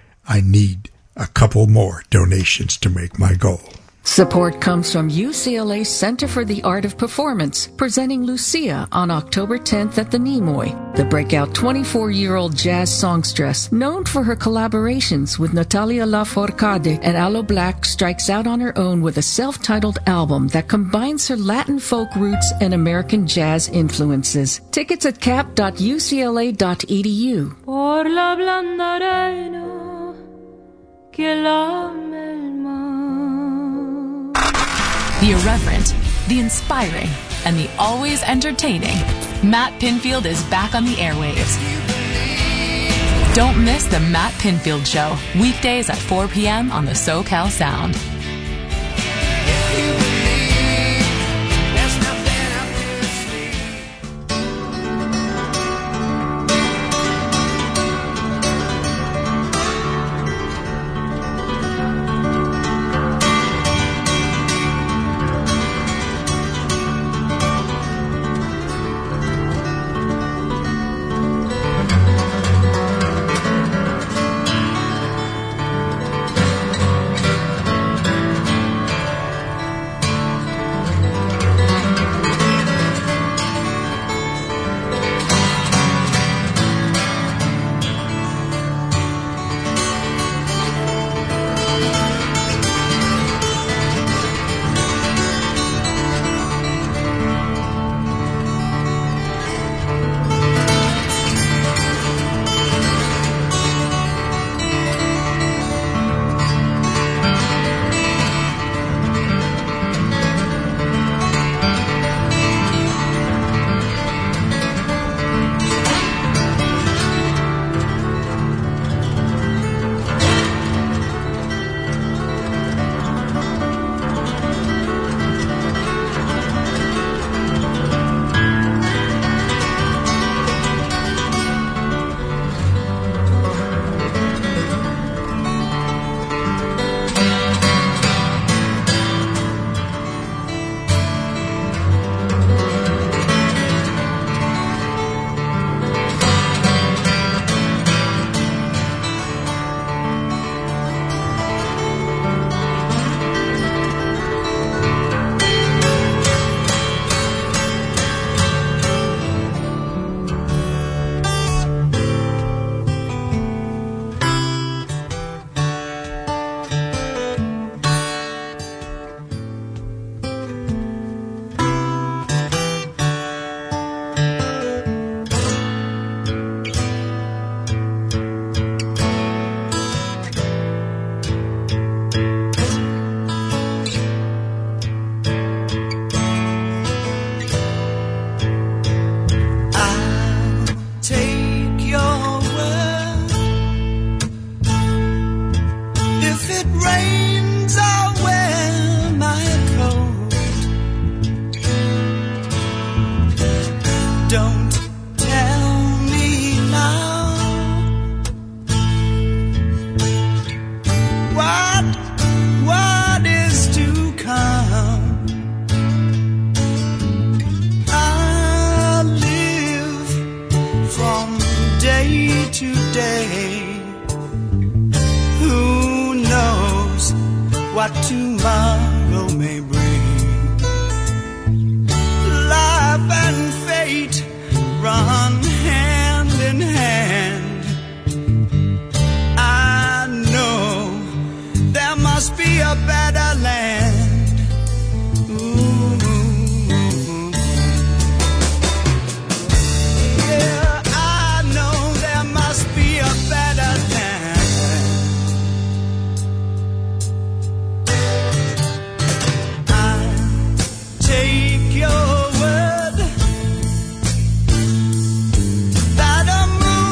I need a couple more donations to make my goal. Support comes from U C L A Center for the Art of Performance, presenting Lucia on October tenth at the Nimoy. The breakout twenty-four-year-old jazz songstress, known for her collaborations with Natalia Lafourcade and Aloe Black, strikes out on her own with a self-titled album that combines her Latin folk roots and American jazz influences. Tickets at cap dot u c l a dot e d u. Por la blanda arena que lame el mar. The irreverent, the inspiring, and the always entertaining, Matt Pinfield is back on the airwaves. Don't miss the Matt Pinfield Show, weekdays at four p.m. on the SoCal Sound. what tomorrow may bring. Life and fate run hand in hand. I know there must be a better land. Ooh. Yeah, I know there must be a better land. I'll take your word that a moon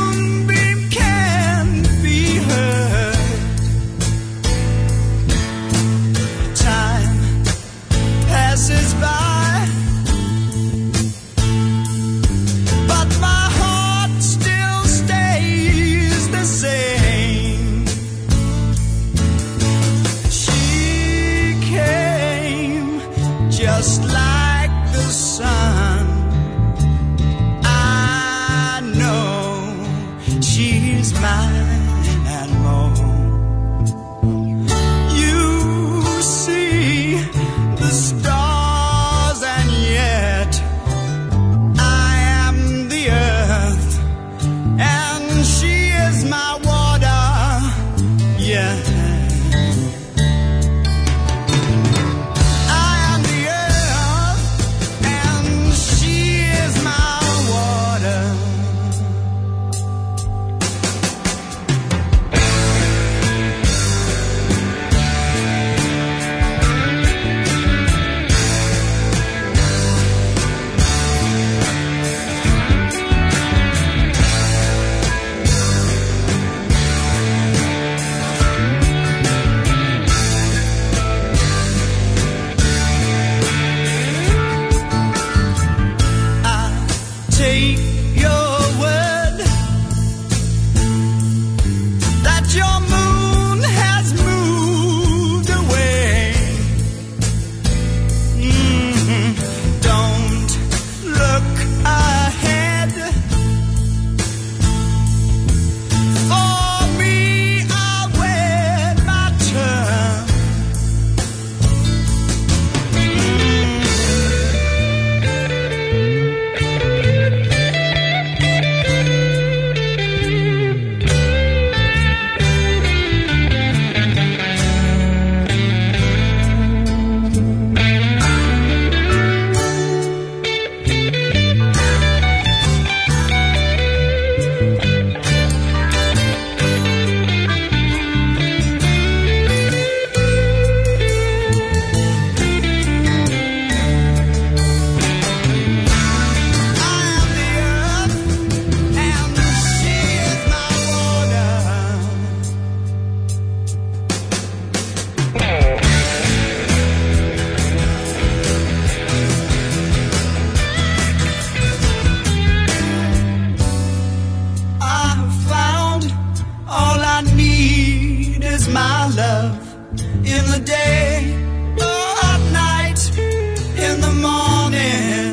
the day or at night, in the morning.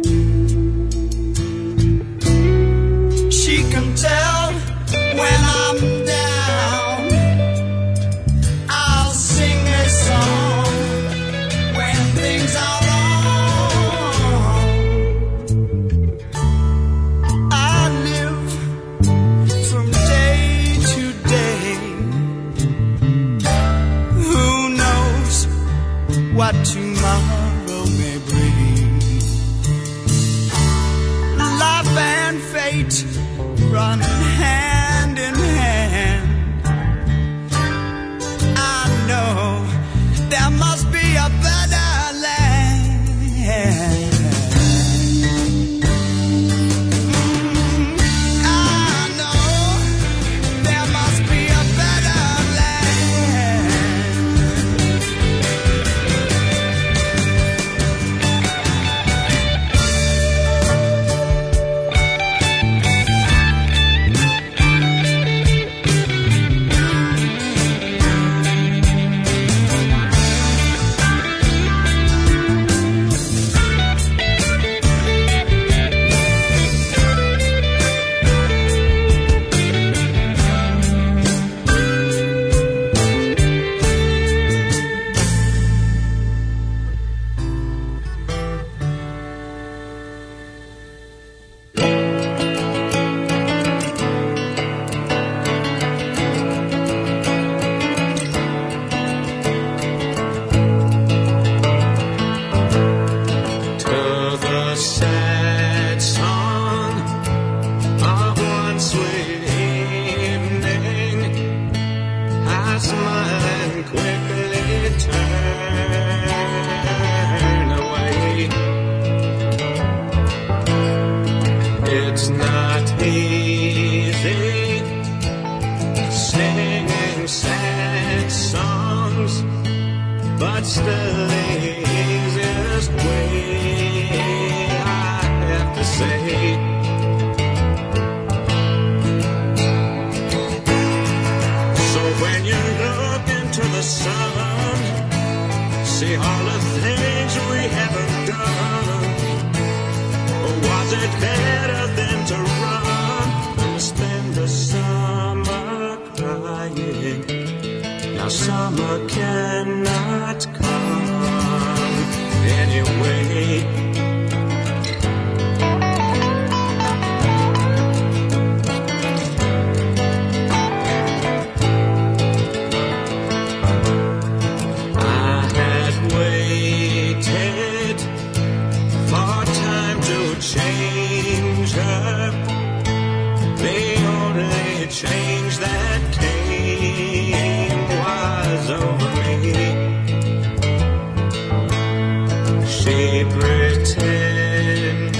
She can tell when I'm down. I'll sing a song when things are wrong. I live from day to day. Who knows what tomorrow may bring? Life and fate run hand in hand. I know there must be a better land. Mm, I know there must be a better land. To the sad song of one sweet evening, I smile and quickly turn away. It's not easy singing sad songs, but still the easiest way, I have to say. So when you look into the sun, see all the things we haven't done. Or was it better than to run and spend the summer crying? Now summer cannot come anyway. I had waited for time to change her. The only change that came was over me. She pretended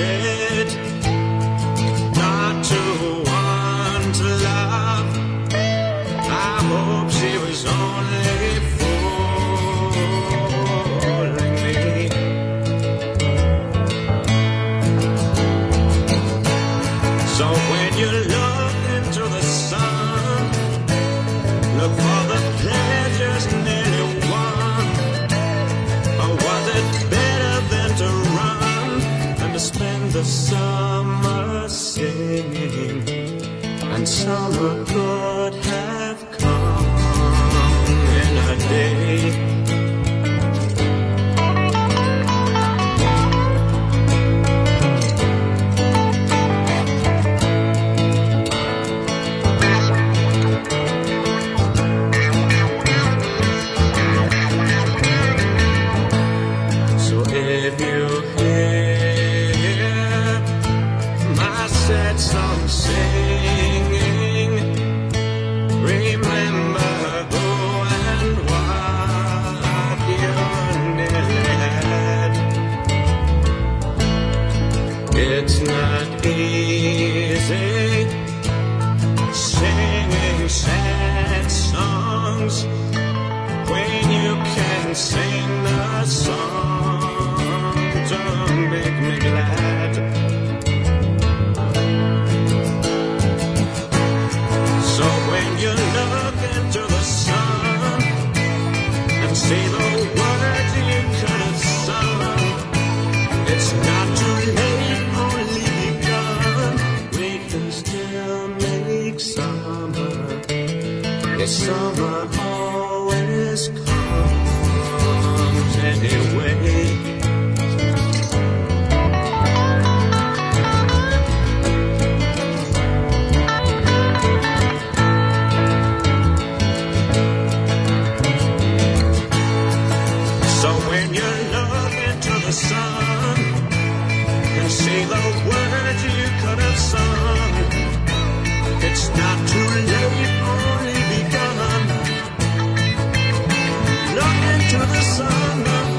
not to want to love. I hope she was only fooling me. So when you look into the sun, look for the pleasures nearly won. Or was it better than to run and to spend the summer singing? And summer could have come in a day. So if you hear my sad song singing, remember who and what you nearly had. It's not easy singing sad songs when you can sing the song to make me glad. So when you look into the sun and see And summer always comes anyway. So when you look into the sun and see the words you could have sung, it's not too late, only begun. Look into the sun.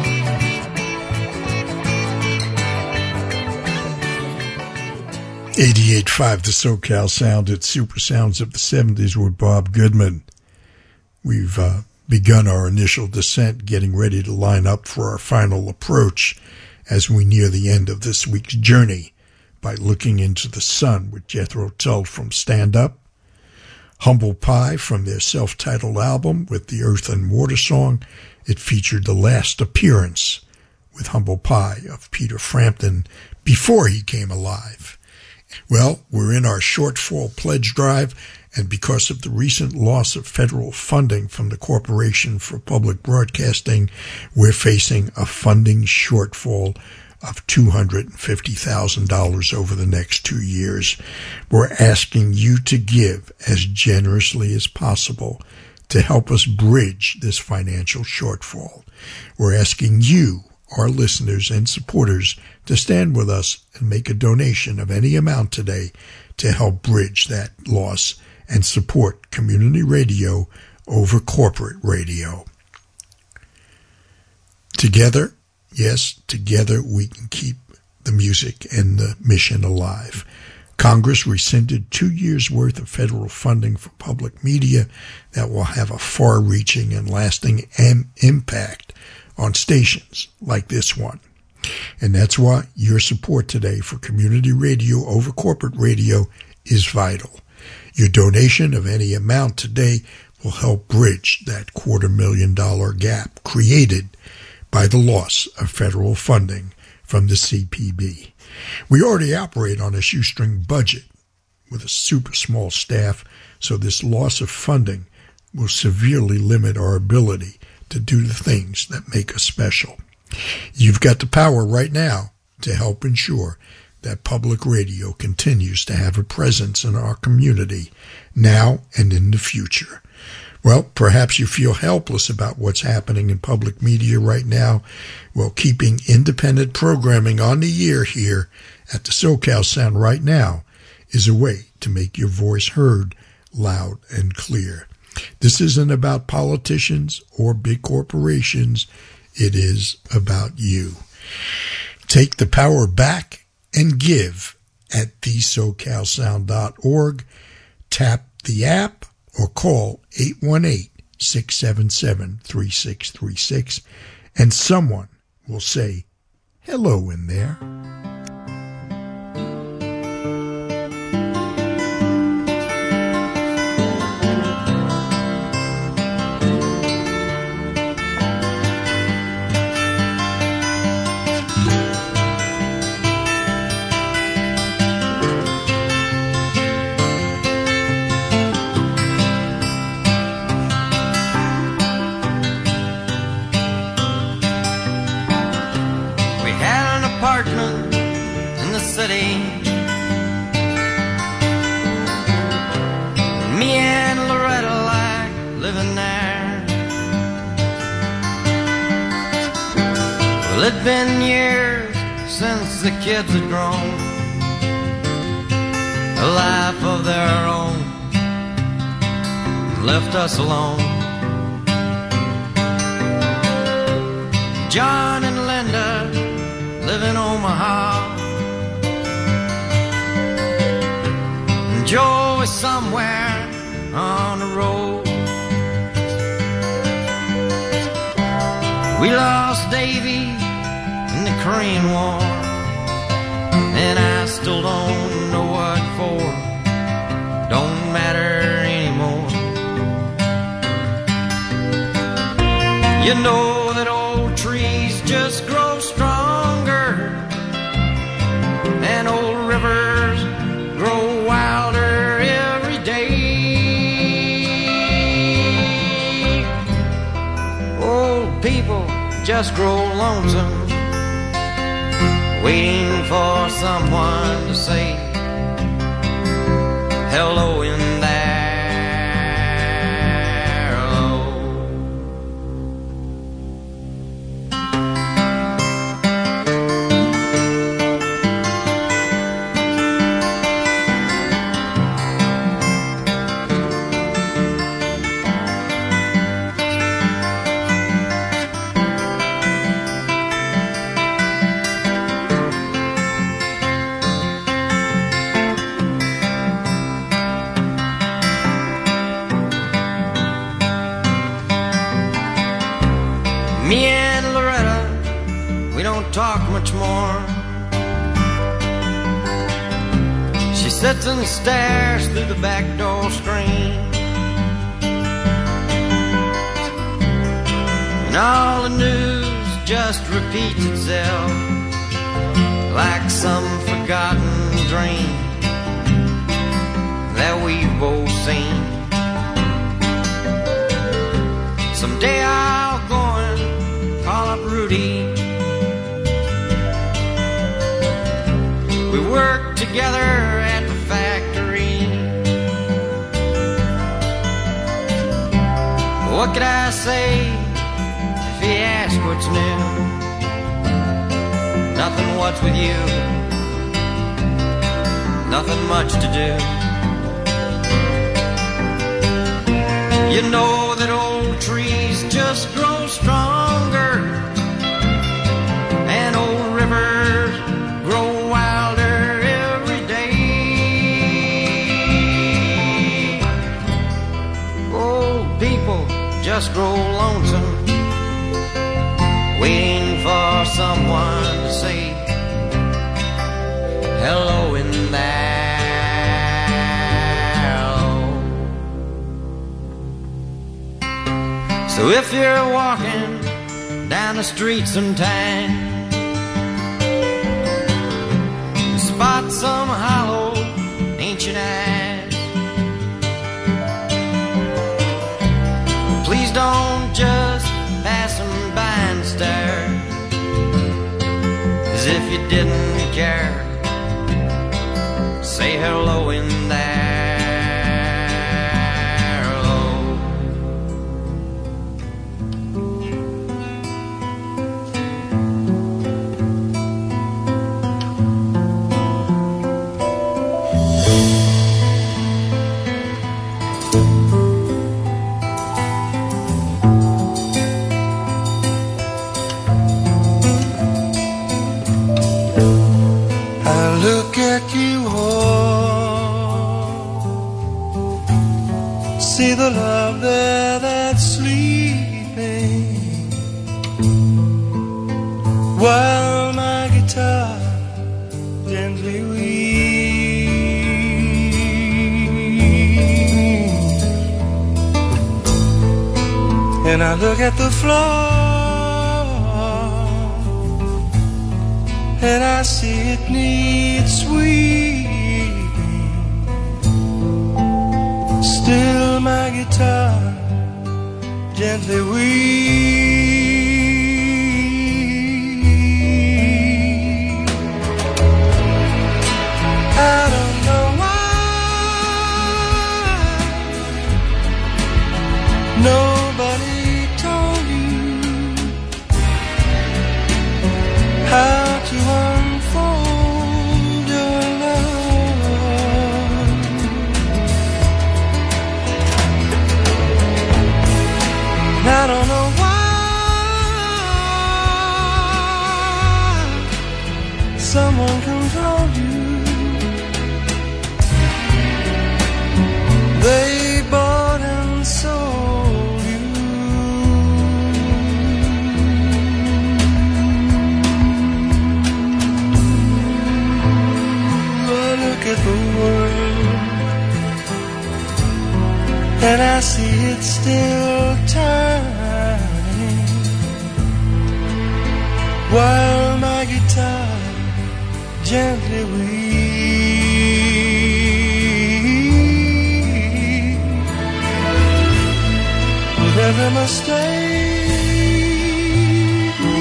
eighty-eight point five The SoCal Sound at Super Sounds of the seventies with Bob Goodman. We've uh, begun our initial descent, getting ready to line up for our final approach as we near the end of this week's journey by Looking Into the Sun with Jethro Tull from Stand Up, Humble Pie from their self-titled album with the Earth and Water song. It featured the last appearance with Humble Pie of Peter Frampton before he came alive. Well, we're in our shortfall pledge drive, and because of the recent loss of federal funding from the Corporation for Public Broadcasting, we're facing a funding shortfall of two hundred fifty thousand dollars over the next two years. We're asking you to give as generously as possible to help us bridge this financial shortfall. We're asking you, our listeners and supporters, to stand with us and make a donation of any amount today to help bridge that loss and support community radio over corporate radio. Together, yes, together we can keep the music and the mission alive. Congress rescinded two years' worth of federal funding for public media that will have a far-reaching and lasting am- impact on stations like this one. And that's why your support today for community radio over corporate radio is vital. Your donation of any amount today will help bridge that quarter million dollar gap created by the loss of federal funding from the C P B. We already operate on a shoestring budget with a super small staff, so this loss of funding will severely limit our ability to do the things that make us special. You've got the power right now to help ensure that public radio continues to have a presence in our community now and in the future. Well, perhaps you feel helpless about what's happening in public media right now. Well, keeping independent programming on the air here at the SoCal Sound right now is a way to make your voice heard loud and clear. This isn't about politicians or big corporations. It is about you. Take the power back and give at the socal sound dot org. Tap the app or call eight one eight, six seven seven, three six three six and someone will say hello in there. Me and Loretta like living there. Well, it'd been years since the kids had grown a life of their own, left us alone. John and Linda live in Omaha, and Joe is somewhere on the road. We lost Davy in the Korean War, and I still don't know what for. Don't matter anymore. You know that old trees just grow stronger, and old rivers grow wilder every day. just grow lonesome, waiting for someone to say hello in there. Me and Loretta, we don't talk much more. She sits and stares through the back door screen, and all the news just repeats itself like some forgotten dream that we've both seen. Someday I'll go and call up Rudy. We worked together at the factory. What could I say if he asked what's new? Nothing, what's with you? Nothing much to do. You know that old trees just grow stronger, and old rivers grow wilder every day. Old people just grow lonesome, waiting for someone to say hello in there. So if you're walking down the street sometime, spot some hollow ancient eyes, please don't just pass them by and stare as if you didn't care. Say hello in there. Look at you all, see the love there that's sleeping, while my guitar gently weeps. And I look at the floor, and I see it needs sweeping. Still my guitar gently weeps. I don't know why nobody told you how to unfold your love. I don't know why someone controlled you. They bought and sold you. At the world, and I see it still turning, while my guitar gently weeps. With every mistake we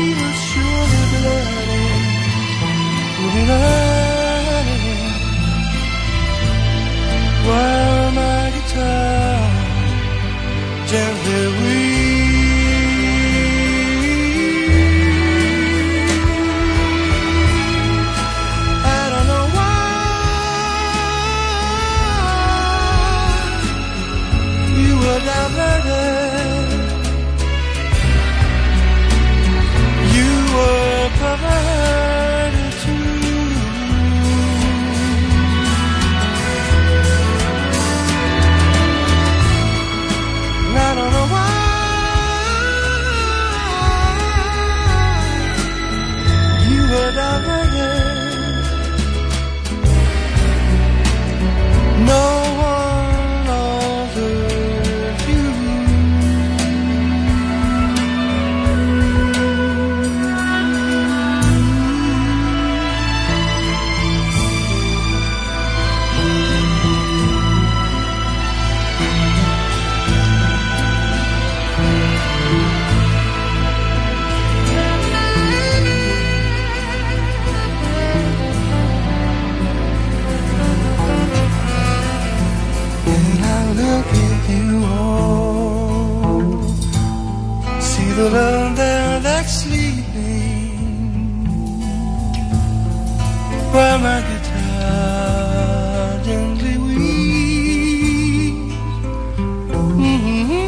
alone there like sleeping, while my guitar gently weeps. Mm-hmm.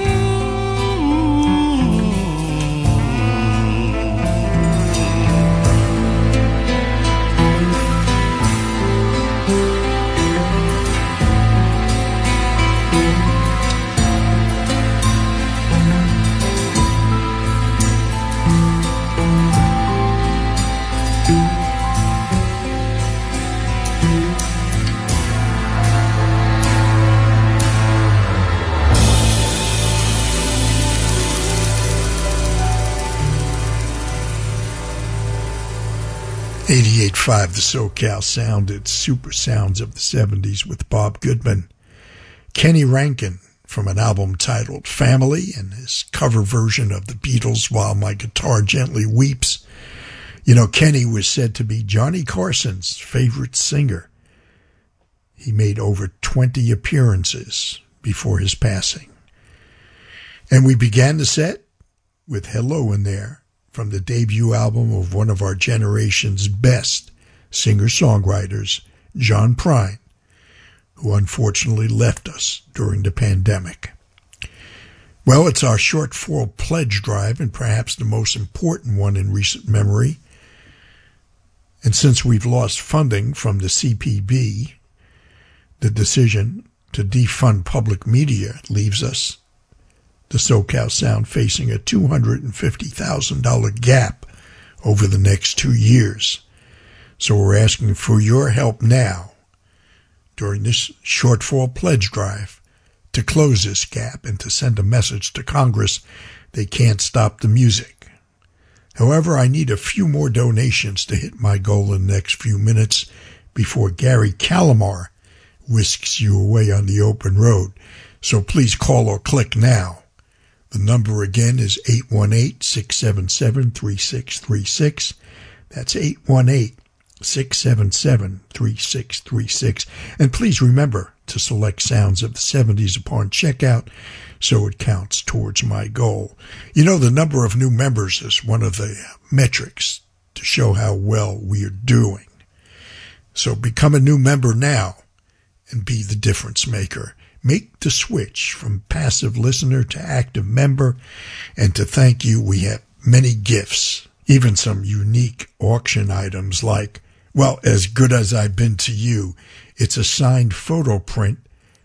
eighty-eight point five, the SoCal Sound. It's Super Sounds of the seventies with Bob Goodman. Kenny Rankin from an album titled Family and his cover version of the Beatles' While My Guitar Gently Weeps. You know, Kenny was said to be Johnny Carson's favorite singer. He made over twenty appearances before his passing. And we began the set with Hello in There, from the debut album of one of our generation's best singer-songwriters, John Prine, who unfortunately left us during the pandemic. Well, it's our shortfall pledge drive, and perhaps the most important one in recent memory. And since we've lost funding from the C P B, the decision to defund public media leaves us, the SoCal Sound, facing a two hundred fifty thousand dollars gap over the next two years. So we're asking for your help now during this shortfall pledge drive to close this gap and to send a message to Congress they can't stop the music. However, I need a few more donations to hit my goal in the next few minutes before Gary Calamar whisks you away on the open road. So please call or click now. The number again is eight one eight, six seven seven, three six three six. That's eight one eight, six seven seven, three six three six. And please remember to select Sounds of the seventies upon checkout so it counts towards my goal. You know, the number of new members is one of the metrics to show how well we are doing. So become a new member now and be the difference maker. Make the switch from passive listener to active member. And to thank you, we have many gifts, even some unique auction items like, well, As Good As I've Been to You. It's a signed photo print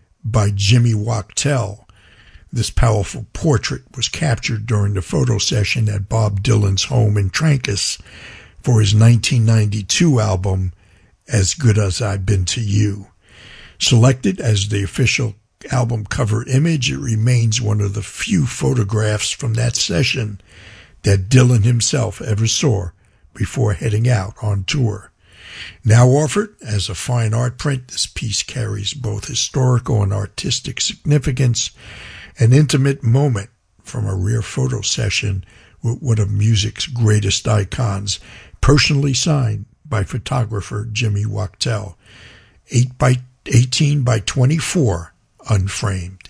by Jimmy Wachtel. This powerful portrait was captured during the photo session at Bob Dylan's home in Trancas for his nineteen ninety-two album, As Good As I've Been to You. Selected as the official album cover image, it remains one of the few photographs from that session that Dylan himself ever saw before heading out on tour. Now offered as a fine art print, this piece carries both historical and artistic significance, an intimate moment from a rare photo session with one of music's greatest icons, personally signed by photographer Jimmy Wachtel. eight by eighteen by twenty-four, unframed.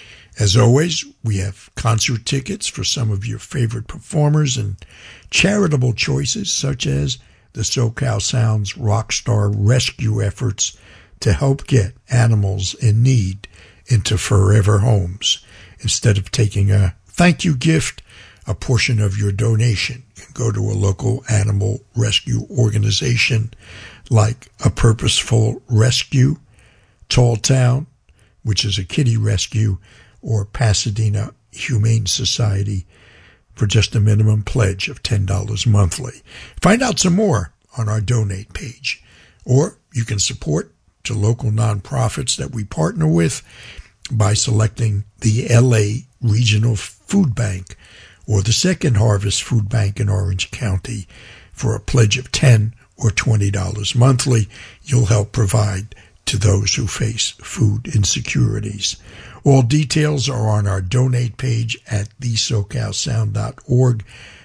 As always, we have concert tickets for some of your favorite performers and charitable choices such as the SoCal Sound's Rockstar Rescue efforts to help get animals in need into forever homes. Instead of taking a thank you gift, a portion of your donation can go to a local animal rescue organization like A Purposeful Rescue, Tall Town, which is a kitty rescue, or Pasadena Humane Society, for just a minimum pledge of ten dollars monthly. Find out some more on our donate page. Or you can support to local nonprofits that we partner with by selecting the L A Regional Food Bank or the Second Harvest Food Bank in Orange County for a pledge of ten dollars or twenty dollars monthly. You'll help provide to those who face food insecurities. All details are on our donate page at the socal sound dot org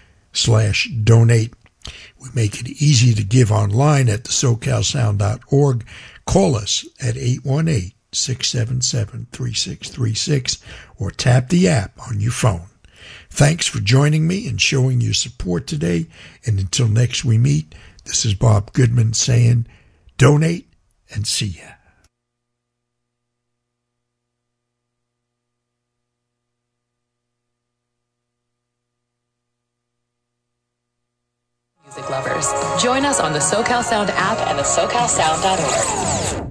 slash donate. We make it easy to give online at the socal sound dot org. Call us at eight one eight, six seven seven, three six three six or tap the app on your phone. Thanks for joining me and showing your support today. And until next we meet, this is Bob Goodman saying, donate and see ya. Music lovers, join us on the SoCal Sound app and the socal sound dot org.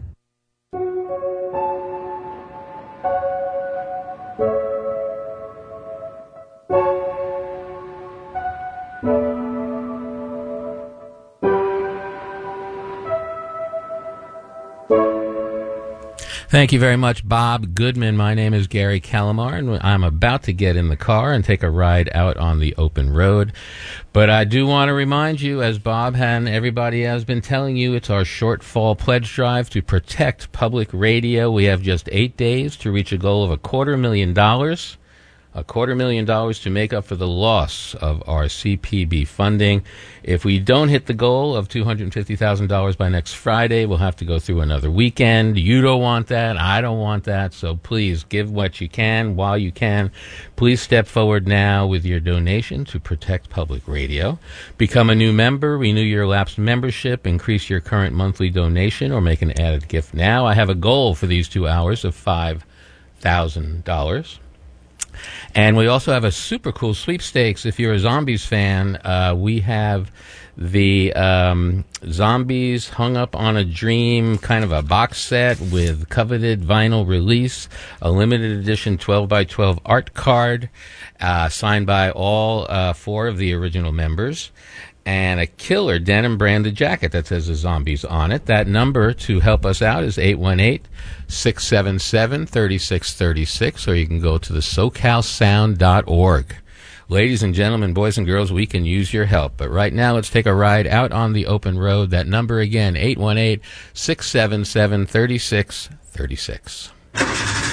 Thank you very much, Bob Goodman. My name is Gary Calamar, and I'm about to get in the car and take a ride out on the open road. But I do want to remind you, as Bob and everybody has been telling you, it's our short fall pledge drive to protect public radio. We have just eight days to reach a goal of a quarter million dollars. A quarter million dollars to make up for the loss of our C P B funding. If we don't hit the goal of two hundred fifty thousand dollars by next Friday, we'll have to go through another weekend. You don't want that. I don't want that. So please give what you can while you can. Please step forward now with your donation to protect public radio. Become a new member, renew your lapsed membership, increase your current monthly donation, or make an added gift now. I have a goal for these two hours of five thousand dollars. And we also have a super cool sweepstakes. If you're a Zombies fan, uh, we have the um, Zombies Hung Up on a Dream kind of a box set with coveted vinyl release, a limited edition twelve by twelve art card uh, signed by all uh, four of the original members, and a killer denim branded jacket that says the Zombies on it. That number to help us out is eight one eight, six seven seven, three six three six, or you can go to the socal sound dot org. Ladies and gentlemen, boys and girls, we can use your help. But right now, let's take a ride out on the open road. That number again, eight one eight, six seven seven, three six three six.